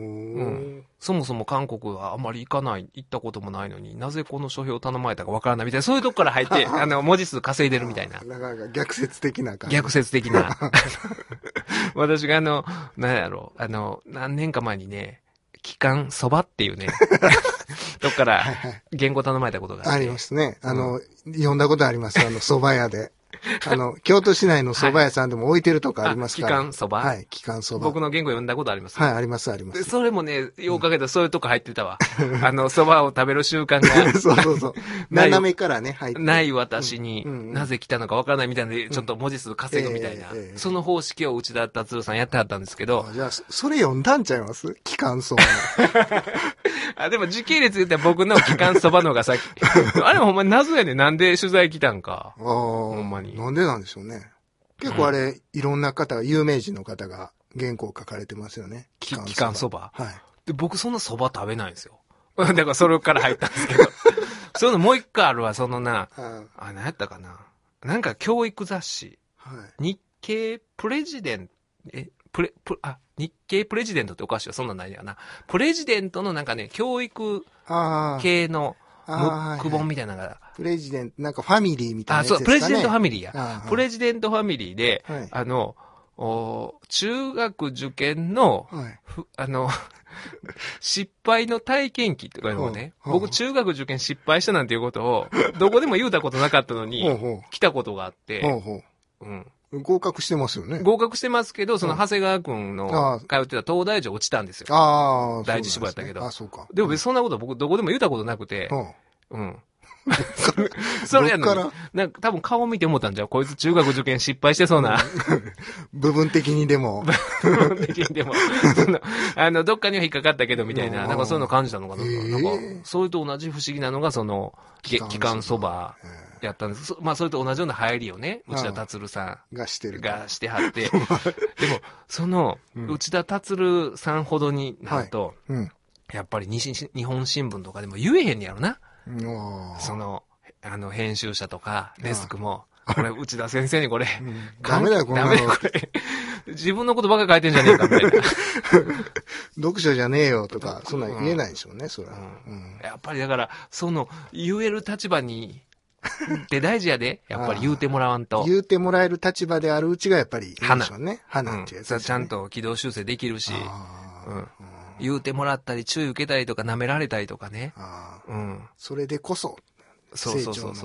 そもそも韓国はあんまり行かない、行ったこともないのになぜこの書評を頼まれたかわからないみたいな、そういうとこから入って、あの、文字数稼いでるみたいな。 なかなか逆説的な感じ。 逆説的な。私があの、なんやろう、あの、何年か前にね、機関そばっていうね、どっから言語頼まれたことがあって。 ありますね。あの、うん、読んだことあります。あの、蕎麦屋で。あの、京都市内の蕎麦屋さんでも置いてるとこありますから。 機関蕎麦はい、機関蕎麦。 僕の言語読んだことあります。 はい、あります、あります。 それもね、ようかけたらそういうとこ入ってたわ。あの、蕎麦を食べる習慣が。 そうそうそう。斜めからね、入って。 ない私に、なぜ来たのかわからないみたいなで、ちょっと文字数稼ぐみたいな。その方式を内田達郎さんやってはったんですけど。 じゃあ、それ読んだんちゃいます機関蕎麦。 あ、でも時系列言ったら僕の機関蕎麦のが先。あれもほんまに謎やね。なんで取材来たんか。ああ。ほんまに。 なんでなんでしょうね。結構あれ、うん、いろんな方が、有名人の方が原稿書かれてますよね。 機関蕎麦。はい。で、僕そんな蕎麦食べないんですよ。だからそれから入ったんですけど。そういうのもう一個あるわ、そのな、あ、何やったかな。なんか教育雑誌。はい。日経プレジデント、え、プレ、プ、あ、日経プレジデントっておかしいわ、そんなんないやな。プレジデントのなんかね、教育系の、ムック本みたいなのが、はいはい。 プレジデント、なんかファミリーみたいなやつですかね。 あ、そう、プレジデントファミリーや。プレジデントファミリーで、はい、あの、お中学受験の、はい、あの、失敗の体験記とかいうのをね、僕中学受験失敗したなんていうことを、どこでも言うたことなかったのに、来たことがあって、ほうほううん合格してますよね。 合格してますけど、その長谷川くんの通ってた東大女落ちたんですよ。ああ。第一志望やったけど。あ、そうか。でも別にそんなこと僕どこでも言うたことなくて、うん。それやのに、なんか多分顔見て思ったんじゃう。こいつ中学受験失敗してそうな。 部分的にでも。 部分的にでも。その、あの、どっかには引っかかったけどみたいな、なんかそういうの感じたのかな。なんか、それと同じ不思議なのが、その、機関そば。やったんです。まあ、それと同じような流行りをね、内田達さんがしてる。 がしてはって。でも、その、内田達さんほどになると、やっぱり日本新聞とかでも言えへんねやろな。その、あの、編集者とか、デスクも、これ、内田先生にこれ、 ダメだよ、これ。 ダメだよ、これ。自分のことばっか書いてんじゃねえか、みたいな。 読書じゃねえよとか、そんなん言えないでしょうね、それは。 やっぱりだから、その、言える立場に、って大事やで。やっぱり言うてもらわんと。 言うてもらえる立場であるうちがやっぱりいいでしょうね。花ってやつ、 ね。ちゃんと軌道修正できるし、うん、言うてもらったり、注意受けたりとか、舐められたりとかね。うん、 それでこそ、 そうそうそうそう。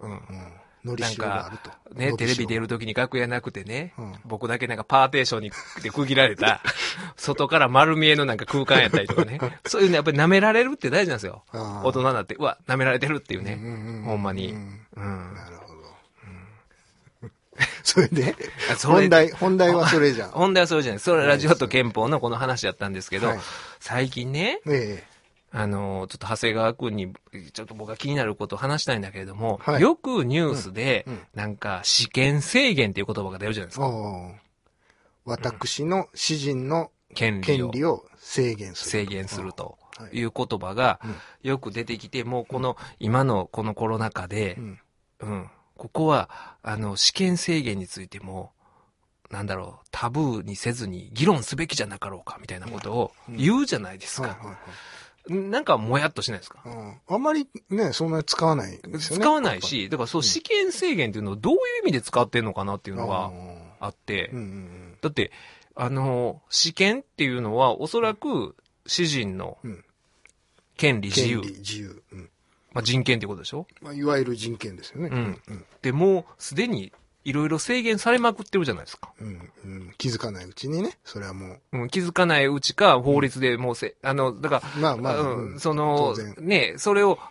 うん。 のりしろがあると。 ね、テレビ出るときに楽屋なくてね、うん、僕だけなんかパーテーションにで区切られた、外から丸見えのなんか空間やったりとかね。そういうのやっぱり舐められるって大事なんですよ。大人になって、うわ、舐められてるっていうね。うんうんうん、ほんまに。うん。 なるほど。うん、それで本題、本題はそれじゃん。 本題はそれじゃない。それラジオと憲法のこの話やったんですけど、はい、最近ね、ええあの、ちょっと長谷川くんに、ちょっと僕が気になることを話したいんだけれども、はい、よくニュースで、うんうん、なんか、私権制限っていう言葉が出るじゃないですか。 私の私人の権利を, 利を制限する。 制限するという言葉がよく出てきて、もうこの、今のこのコロナ禍で、うん、うん、ここは、あの、私権制限についても、なんだろう、タブーにせずに議論すべきじゃなかろうか、みたいなことを言うじゃないですか。なんかもやっとしないですか、 うん、あんまりね、そんなに使わないですよね。 使わないし、だからそう、私権制限っていうのをどういう意味で使ってんのかなっていうのがあって、うんうんうん、だって、あの、私権っていうのはおそらく私人の権利自由。 権利自由。うん、 まあ人権ってことでしょ、 まあ、いわゆる人権ですよね。 うんうん、で、もうすでにいろいろ制限されまくってるじゃないですか。 うんうん、気づかないうちにね、それはもう。うん、気づかないうちか、法律でもうせ、うん、あの、だから、まあまあ、うん、その、ね、それを、あ、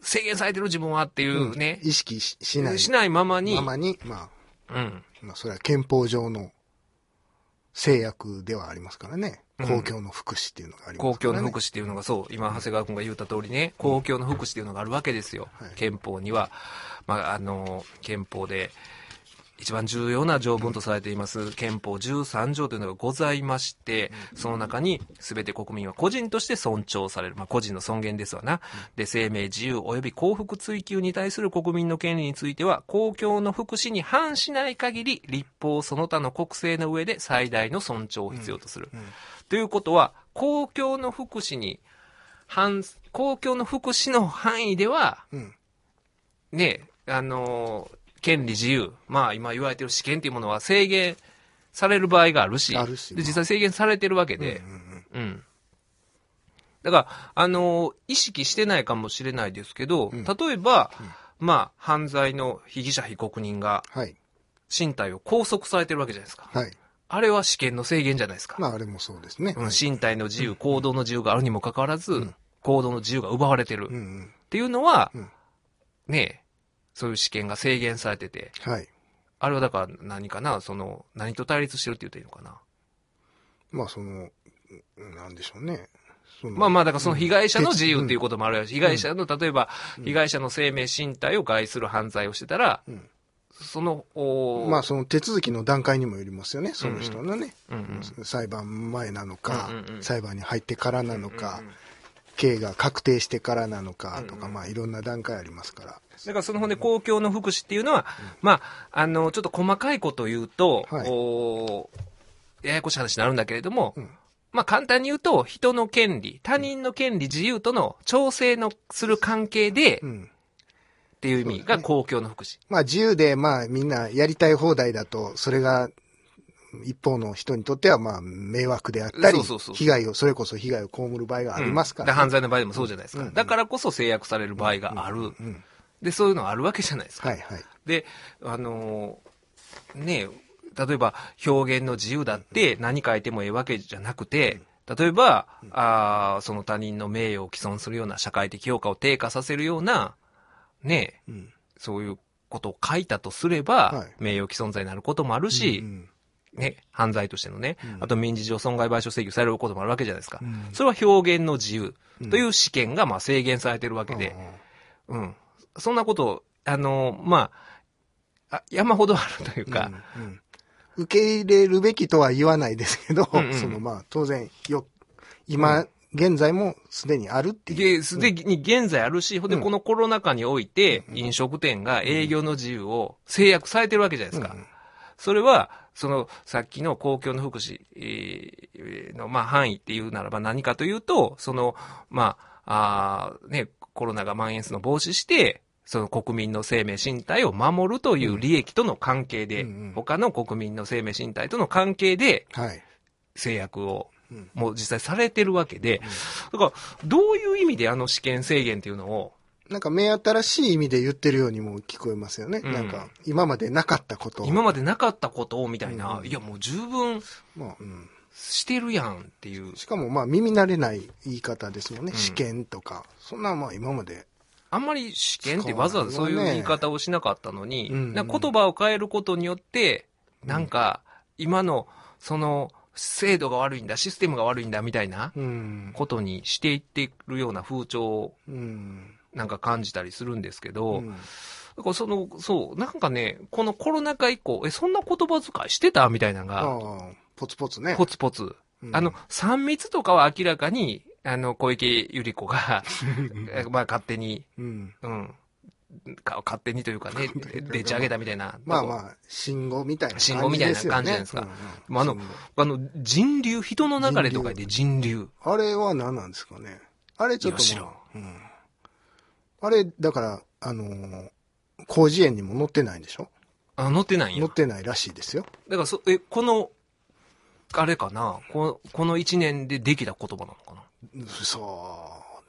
制限されてる自分はっていうね。 うん、意識しない。 しないままに。 ままに、まあ。うん。 まあ、それは憲法上の制約ではありますからね。公共の福祉っていうのがありますからね。 公共の福祉っていうのが、そう、今、長谷川君が言った通りね、公共の福祉っていうのがあるわけですよ。はい、憲法には。まあ、あの、憲法で、一番重要な条文とされています憲法じゅうさん条というのがございまして、その中に全て国民は個人として尊重される。まあ、個人の尊厳ですわな。で、生命、自由及び幸福追求に対する国民の権利については、公共の福祉に反しない限り、立法その他の国政の上で最大の尊重を必要とする。うんうん、ということは、公共の福祉に反、公共の福祉の範囲では、うん、ね、あのー、権利自由。まあ今言われている私権というものは制限される場合があるし、 あるしで実際制限されてるわけで、うん、うんうん、だから、あのー、意識してないかもしれないですけど、うん、例えば、うん、まあ犯罪の被疑者被告人が、身体を拘束されてるわけじゃないですか。はい、あれは私権の制限じゃないですか。 まああれもそうですね。 うん、身体の自由、行動の自由があるにもかかわらず、うん、行動の自由が奪われてる。うんうん、っていうのは、うん、ねえ、そういう試験が制限されてて。はい。あれはだから何かな、その、何と対立してるって言っていいのかな。 まあその、なんでしょうね。 まあまあ、だからその被害者の自由っていうこともあるし、うん、被害者の、例えば、うん、被害者の生命身体を害する犯罪をしてたら、うん、その、 まあその手続きの段階にもよりますよね、その人のね。うんうん、裁判前なのか、うんうんうん、裁判に入ってからなのか、うんうんうん、刑が確定してからなのかとか、うんうん、まあいろんな段階ありますから。 だからそのほんで公共の福祉っていうのは、うん、まあ、あの、ちょっと細かいことを言うと、はい、おややこしい話になるんだけれども、うん、まあ簡単に言うと、人の権利、他人の権利自由との調整のする関係で、うん、っていう意味が公共の福祉。 ね、まあ自由で、まあみんなやりたい放題だと、それが、一方の人にとってはまあ迷惑であったり、そうそうそう被害を、それこそ被害を被る場合がありますから、ね、 うん、犯罪の場合でもそうじゃないですか。うんうん、だからこそ制約される場合がある。うんうんうん、で、そういうのがあるわけじゃないですか。はいはい。で、あのー、ね、例えば表現の自由だって何書いてもええわけじゃなくて、例えば、うん、あその他人の名誉を毀損するような社会的評価を低下させるような、ね、うん、そういうことを書いたとすれば、はい、名誉毀損罪になることもあるし、うんうんね、犯罪としてのね、うん、あと民事上損害賠償請求されることもあるわけじゃないですか。うん、それは表現の自由という試験がまあ制限されてるわけで、うん、うん、そんなこと、あの、まあ、あ山ほどあるというか、 うんうん、受け入れるべきとは言わないですけど、うんうん、そのまあ当然よ、今、うん現在もすでにあるっていう。 すでに現在あるし、ほんでこのコロナ禍において飲食店が営業の自由を制約されてるわけじゃないですか。うん、それは、そのさっきの公共の福祉のまあ範囲っていうならば何かというと、そのまあ、あね、コロナが蔓延するのを防止して、その国民の生命身体を守るという利益との関係で、うんうんうん、他の国民の生命身体との関係で、制約を、もう実際されてるわけで、だからどういう意味であの試験制限っていうのをなんか目新しい意味で言ってるようにも聞こえますよね。うん、なんか今までなかったことを今までなかったことをみたいな、うん、いやもう十分してるやんっていう。 しかもまあ耳慣れない言い方ですもんね。うん、試験とかそんなまあ今まであんまり試験ってわざわざそういう言い方をしなかったのに、うんうん、なんか言葉を変えることによってなんか今のその制度が悪いんだ、システムが悪いんだみたいなことにしていっているような風潮をなんか感じたりするんですけど、うん、だからその、そう、なんかね、このコロナ禍以降、え、そんな言葉遣いしてたみたいなのが、 あポツポツね。 ポツポツ。うん、あの、三密とかは明らかに、あの、小池百合子が、まあ勝手に、うん、うん勝手にというかね、でち上げたみたいな。 まあまあ、信号みたいな感じですよね。 信号みたいな感じじゃないですか。うんうん、あの、あの、人流、人の流れとかで人流。 あれは何なんですかね。あれちょっともう、うん、あれ、だから、あのー、広辞苑にも載ってないんでしょ？ あ、載ってないんや。 載ってないらしいですよ。 だからそ、え、この、あれかな、この、この一年でできた言葉なのかな？ そう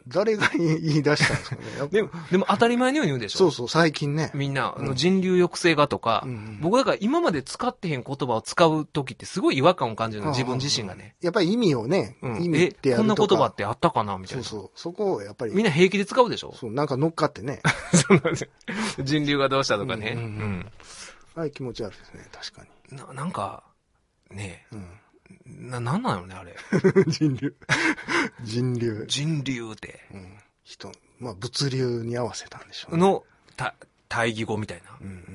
誰が言い出したんですかね。 でも、でも当たり前のように言うんでしょ。 そうそう、最近ね。 みんな、あの人流抑制がとか、うんうん、僕だから今まで使ってへん言葉を使うときってすごい違和感を感じるの、自分自身がね。 やっぱり意味をね、 うん、意味ってやるとか。え、こんな言葉ってあったかなみたいな。 そうそう。そこをやっぱり。 みんな平気で使うでしょ。 そう、なんか乗っかってね。 そうなんですよ。人流がどうしたとかね。うん、うんうん。 はい、気持ち悪いですね、確かに。な、なんか、ねえ。うんな、なんなのね、あれ。 人流。人流。 人流って。 うん。人、まあ、物流に合わせたんでしょうね。の、た、対義語みたいな。うんうんうん。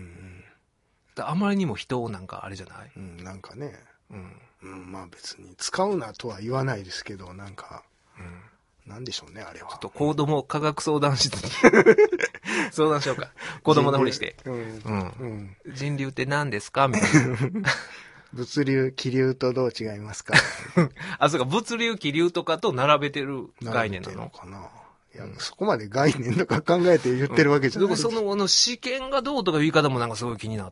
あまりにも人をなんかあれじゃない？ うん、なんかね。うん。うん、まあ別に使うなとは言わないですけど、なんか、うん。なんでしょうね、あれは。 ちょっと子供科学相談室に相談しようか。子供のふりして。うん。うん。うん、人流って何ですかみたいな。 物流、気流とどう違いますかあ、そうか、物流、気流とかと並べてる概念なのかな。いや、うん、そこまで概念とか考えて言ってるわけじゃないです、 うん、その、あの、試験がどうとかいう言い方もなんかすごい気になって。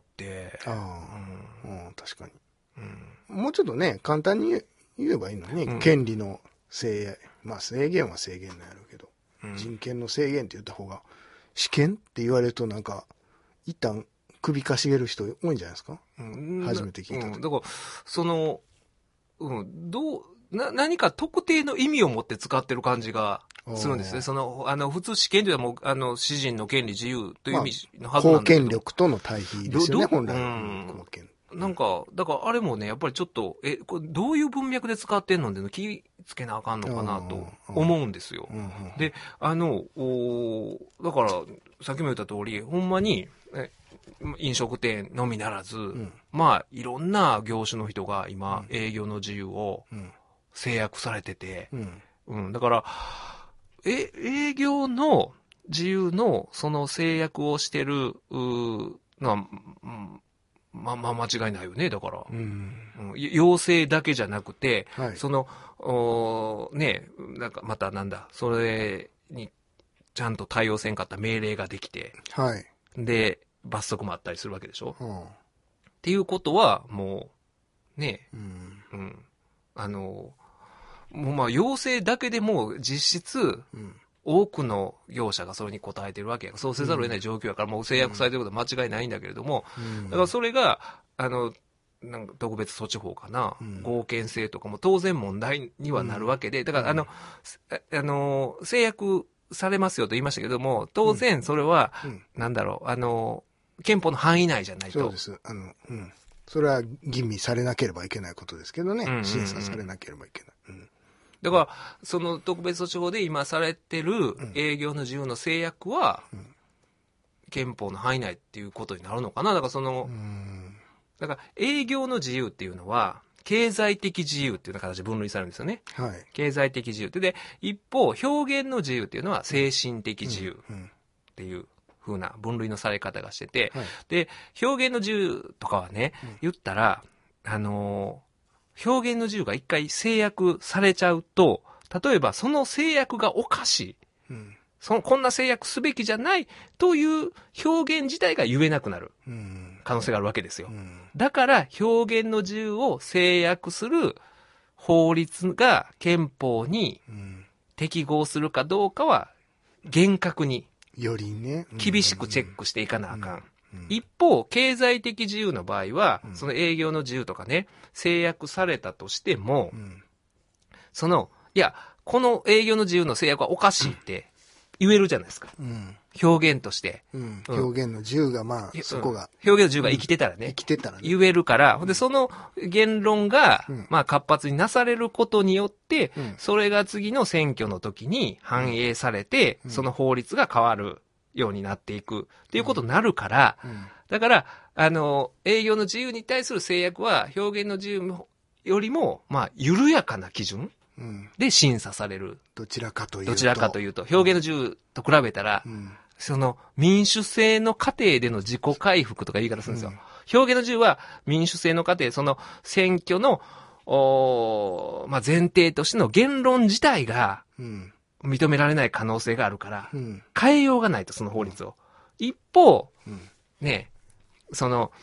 ああ、うん、うん、確かに、うん。もうちょっとね、簡単に言えばいいのに、うん、権利の制、まあ制限は制限なんやろうけど、うん、人権の制限って言った方が、試験って言われるとなんか、一旦、首かしげる人多いんじゃないですか、うん、初めて聞いた時、 うん、だから、その、うん、どう、な、何か特定の意味を持って使ってる感じがするんですね。その、あの、普通試験というのはもう、あの、詩人の権利自由という意味のはずなんだけど、まあ、 公権力との対比ですよね、本来の、うん、公権。 なんか、だからあれもね、やっぱりちょっと、え、これどういう文脈で使ってんのっていうの気つけなあかんのかなと思うんですよ。で、あの、おだから、さっきも言った通り、ほんまに、え飲食店のみならず、うん、まあ、いろんな業種の人が今、うん、営業の自由を制約されてて、うん、うん、だから、え、営業の自由のその制約をしてる、うのは、うんまあまあ間違いないよね、だから。うん、要請だけじゃなくて、はい、その、おね、なんかまたなんだ、それにちゃんと対応せんかった命令ができて、はい、で、罰則もあったりするわけでしょ、うん、っていうことは、もう、ね、うん、うん、あの、もうまあ要請だけでも実質、うん多くの業者がそれに応えてるわけやそうせざるを得ない状況やから、もう制約されてることは間違いないんだけれども、うん、だからそれが、あの、なんか特別措置法かな、うん、合憲性とかも当然問題にはなるわけで、だからあの、うん、あの、制約されますよと言いましたけども、当然それは、うん、なんだろう、あの、憲法の範囲内じゃないと。 そうです。あの、うん。それは吟味されなければいけないことですけどね。うんうんうん、審査されなければいけない。うんだから、その特別措置法で今されてる営業の自由の制約は、憲法の範囲内っていうことになるのかなだからその、だから営業の自由っていうのは、経済的自由っていうような形で分類されるんですよね。はい、経済的自由って。で、一方、表現の自由っていうのは精神的自由っていう風な分類のされ方がしてて、はい、で、表現の自由とかはね、言ったら、あのー、表現の自由が一回制約されちゃうと、例えばその制約がおかしい。うん、そのこんな制約すべきじゃないという表現自体が言えなくなる可能性があるわけですよ。うん、だから表現の自由を制約する法律が憲法に適合するかどうかは厳格によりね厳しくチェックしていかなあかん。一方、経済的自由の場合は、うん、その営業の自由とかね、制約されたとしても、うん、その、いや、この営業の自由の制約はおかしいって言えるじゃないですか。うん、表現として、 うんうん。表現の自由がまあ、そこが。 表現の自由が生きてたらね。 生きてたらね。 言えるから、で、その言論が、まあ活発になされることによって、それが次の選挙の時に反映されて、その法律が変わる。ようになっていくっていうことになるから、うんうん、だから、あの、営業の自由に対する制約は表現の自由よりも、まあ、緩やかな基準で審査される。 どちらかというと。 どちらかというと、表現の自由と比べたら、うん、その民主制の過程での自己回復とか言い方するんですよ。うん、表現の自由は民主制の過程、その選挙の、おまあ、前提としての言論自体が、うん認められない可能性があるから、うん、変えようがないと、その法律を。うん、一方、うん、ね、その、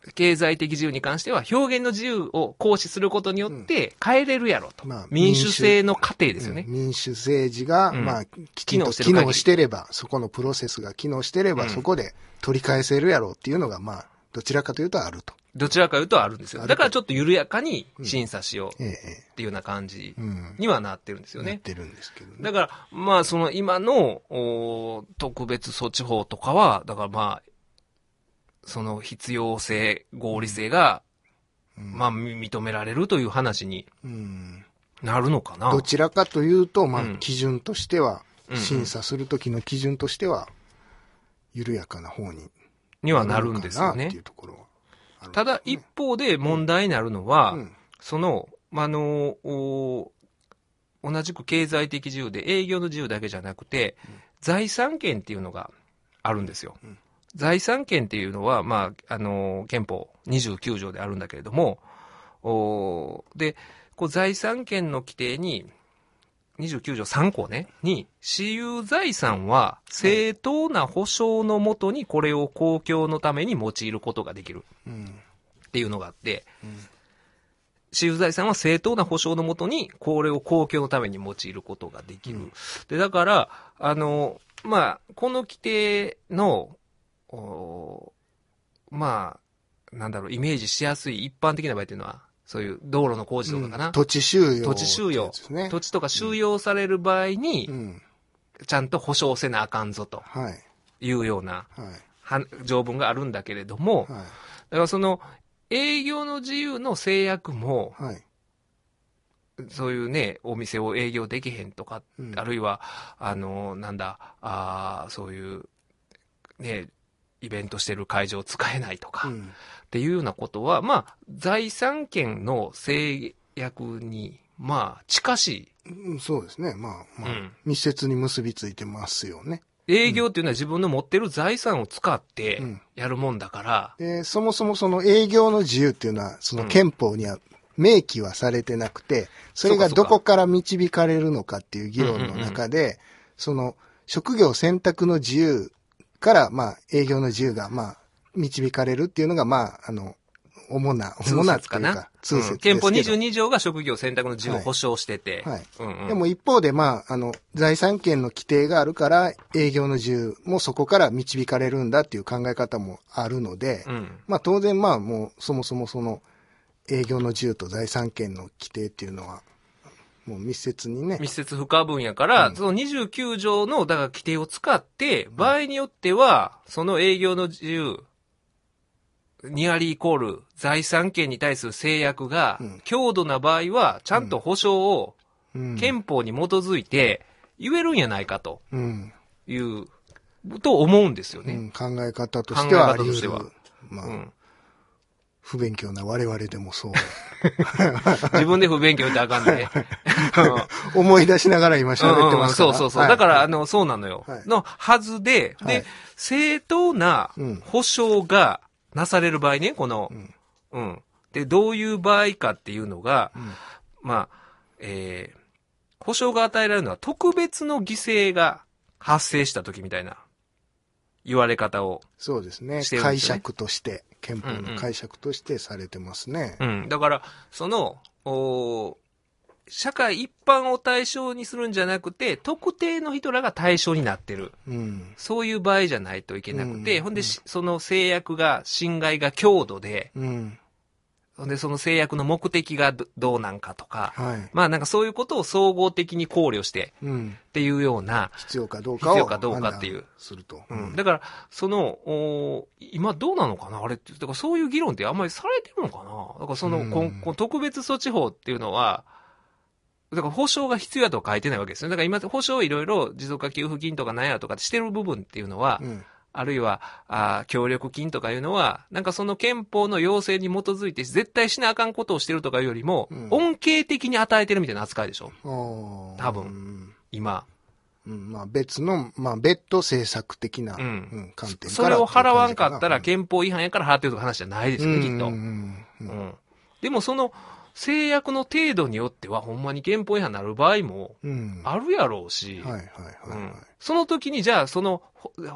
経済的自由に関しては表現の自由を行使することによって変えれるやろと。うんまあ、民主制の過程ですよね。 うん、民主政治が、うん、まあ、きちんと機能してれば、そこのプロセスが機能してれば、うん、そこで取り返せるやろうっていうのが、まあ、どちらかというとあると。 どちらかというとあるんですよ。だからちょっと緩やかに審査しようっていうような感じにはなってるんですよね。 なってるんですけどね。 だから、まあ、その今の特別措置法とかは、だからまあ、その必要性、合理性が、うん、まあ、認められるという話になるのかな。 どちらかというと、まあ、基準としては、うん、審査するときの基準としては、緩やかな方に。 にはなるんですよね。 っていうところはあるんですね。 ただ、一方で問題になるのは、うん、その、あの、同じく経済的自由で営業の自由だけじゃなくて、うん、財産権っていうのがあるんですよ。うん財産権っていうのは、まあ、あの、憲法にじゅうきゅう条であるんだけれども、おで、こう財産権の規定に、にじゅうきゅう条さん項ね、に、私有財産は正当な保障のもとにこれを公共のために用いることができる。っていうのがあって、うん、私有財産は正当な保障のもとにこれを公共のために用いることができる。うん、で、だから、あの、まあ、この規定の、おまあ、なんだろう、イメージしやすい一般的な場合っていうのは、そういう道路の工事とかかな。うん、 土地収用、 土地収用、ね。土地とか収用される場合に、うん、ちゃんと保証せなあかんぞというような、はい、条文があるんだけれども、はい、だからその営業の自由の制約も、はい、そういうね、お店を営業できへんとか、うん、あるいは、あの、なんだ、あそういう、ね、イベントしてる会場使えないとか、うん、っていうようなことは、まあ、財産権の制約に、まあ、近しい。 うん、そうですね。まあ、まあ、うん、密接に結びついてますよね。 営業っていうのは自分の持ってる財産を使ってやるもんだから。 うん、で、そもそもその営業の自由っていうのは、その憲法には明記はされてなくて、それがどこから導かれるのかっていう議論の中で、その職業選択の自由から、まあ、営業の自由が、まあ、導かれるっていうのが、まあ、あの、主な、主なっていうか、 通説ですけど、うん、憲法にじゅうに条が職業選択の自由を保障してて。はい。はいうんうん、でも一方で、まあ、あの、財産権の規定があるから、営業の自由もそこから導かれるんだっていう考え方もあるので、うん、まあ当然、まあもう、そもそもその、営業の自由と財産権の規定っていうのは、もう密接にね。 密接不可分やから、うん、そのにじゅうきゅう条の、だから規定を使って、場合によっては、その営業の自由、ニアリーイコール財産権に対する制約が、強度な場合は、ちゃんと保障を、憲法に基づいて言えるんやないかと、いう、と思うんですよね。うん、 考え方としてはあり得る。まあ、うん不勉強な我々でもそう。 自分で不勉強ってあかんね。 思い出しながら今喋ってますから、 うんうん。そうそうそう。はい、だから、あの、そうなのよ。はい、のはずで、はい、で、正当な保障がなされる場合ね、この、うん。うん。で、どういう場合かっていうのが、うん、まあ、えー、保障が与えられるのは特別の犠牲が発生した時みたいな言われ方を、ね。 そうですね。解釈として。憲法の解釈としてされてますね。 うん、うん。だから、その、お社会一般を対象にするんじゃなくて、特定の人らが対象になってる。うん、そういう場合じゃないといけなくて、うん、ほんで、うん、その制約が、侵害が強度で、うん、ほんで、その制約の目的が ど, どうなんかとか、はい、まあなんかそういうことを総合的に考慮して、うん、っていうような、 必要かどうかを必要かどうかっていう。 すると。 うん、だから、その、お今どうなのかなあれって、だからそういう議論ってあんまりされてるのかなだからその、うん、ここ特別措置法っていうのは、だから保証が必要だとは書いてないわけですよ。だから今保証いろいろ持続化給付金とかなんやとかしてる部分っていうのは、うんあるいは、あ協力金とかいうのは、なんかその憲法の要請に基づいて絶対しなあかんことをしてるとかいうよりも、うん、恩恵的に与えてるみたいな扱いでしょ。多分、うん、今。 うん、まあ別の、まあ別途政策的な、うんうん、観点から。 それを払わんかったら憲法違反やから払ってるとか話じゃないですよね、うん、きっと、うんうん。でもその制約の程度によってはほんまに憲法違反になる場合もあるやろうし、その時にじゃあその、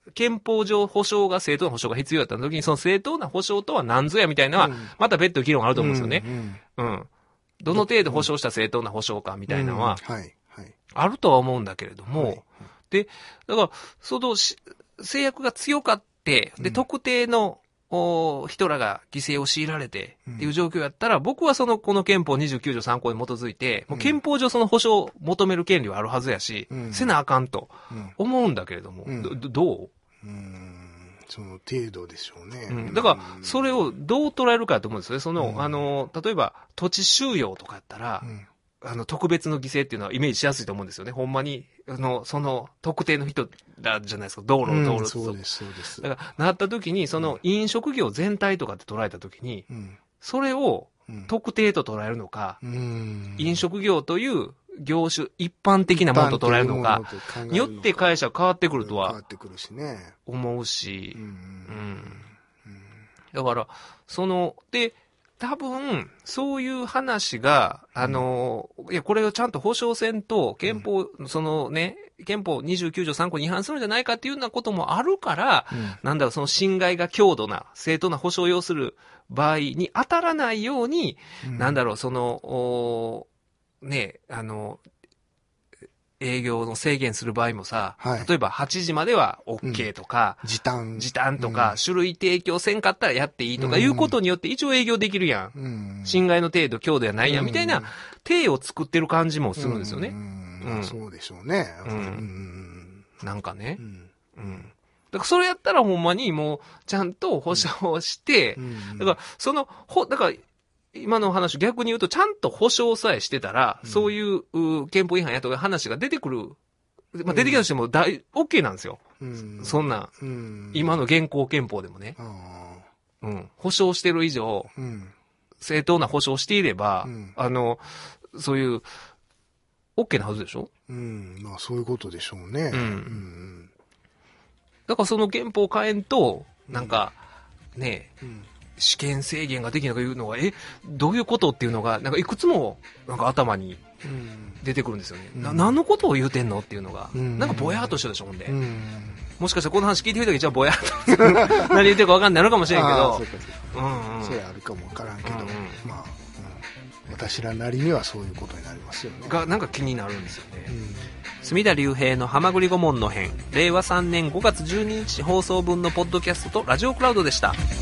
憲法上保障が正当な保障が必要だった時に、その正当な保障とは何ぞやみたいなのは、また別途議論あると思うんですよね。うん。うんうん、どの程度保障した正当な保障かみたいなのは、あるとは思うんだけれども、はいはい、で、だから、その制約が強かって、で、特定の、お人らが犠牲を強いられてっていう状況やったら、うん、僕はそのこの憲法にじゅうきゅう条さん項に基づいて、うん、もう憲法上その保障を求める権利はあるはずやし、うん、せなあかんと思うんだけれども、うん、ど, どう、 うーんその程度でしょうね。 うん、だから、それをどう捉えるかと思うんですよね。その、うん、あの、例えば土地収用とかやったら、うんあの、特別の犠牲っていうのはイメージしやすいと思うんですよね。ほんまに、あの、その、特定の人らじゃないですか。道路、道路、うん、 そうです、そうです。 だから、なった時に、その、飲食業全体とかって捉えた時に、うん、それを、特定と捉えるのか、うん、飲食業という業種、一般的なものと捉えるのか、によって会社変わってくるとは、 変わってくるしね。 思うし、うん。うん、だから、その、で、多分、そういう話が、あの、いや、これをちゃんと保障せんと、憲法、うん、そのね、憲法にじゅうきゅう条さん項に違反するんじゃないかっていうようなこともあるから、うん、なんだろう、その侵害が強度な、正当な保障を要する場合に当たらないように、うん、なんだろう、その、ね、あの、営業の制限する場合もさ、はい、例えばはちじまでは OK とか、 うん、時短。 時短とか、うん、種類提供せんかったらやっていいとかいうことによって一応営業できるやん。うん、侵害の程度強度やないやん、みたいな体を作ってる感じもするんですよね。 うんうん、そうでしょうね。 うん、なんかね。うんうん、だからそれやったらほんまにもうちゃんと保証をして、うん、だからその、ほ、だから今の話逆に言うとちゃんと保証さえしてたら、うん、そういう憲法違反やとか話が出てくる。まあ、出てきたとしても大、OK なんですよ。うん、そんな、うん、今の現行憲法でもね。うん、保証してる以上、うん、正当な保証していれば、うん、あの、そういう、OK なはずでしょ？ うん、まあそういうことでしょうね。うん。うん、 だからその憲法変えんと、なんか、ね、うん試験制限ができないというのが、え、どういうことっていうのが、なんかいくつも、なんか頭に出てくるんですよね。うん、な何のことを言うてんのっていうのが、うん、なんかぼやーっとしてるでしょ、ほんで。うん、もしかしたらこの話聞いてるだけじゃあぼやーっと、何言ってるか分かんないのかもしれんけど。 そうかそうか。うんうん、それあるかも分からんけど、うんうん、まあ、うん、私らなりにはそういうことになりますよね。 が、なんか気になるんですよね。うん隅田隆平のはまぐり顧問の編、れいわさんねんごがつじゅうににち放送分のポッドキャストとラジオクラウドでした。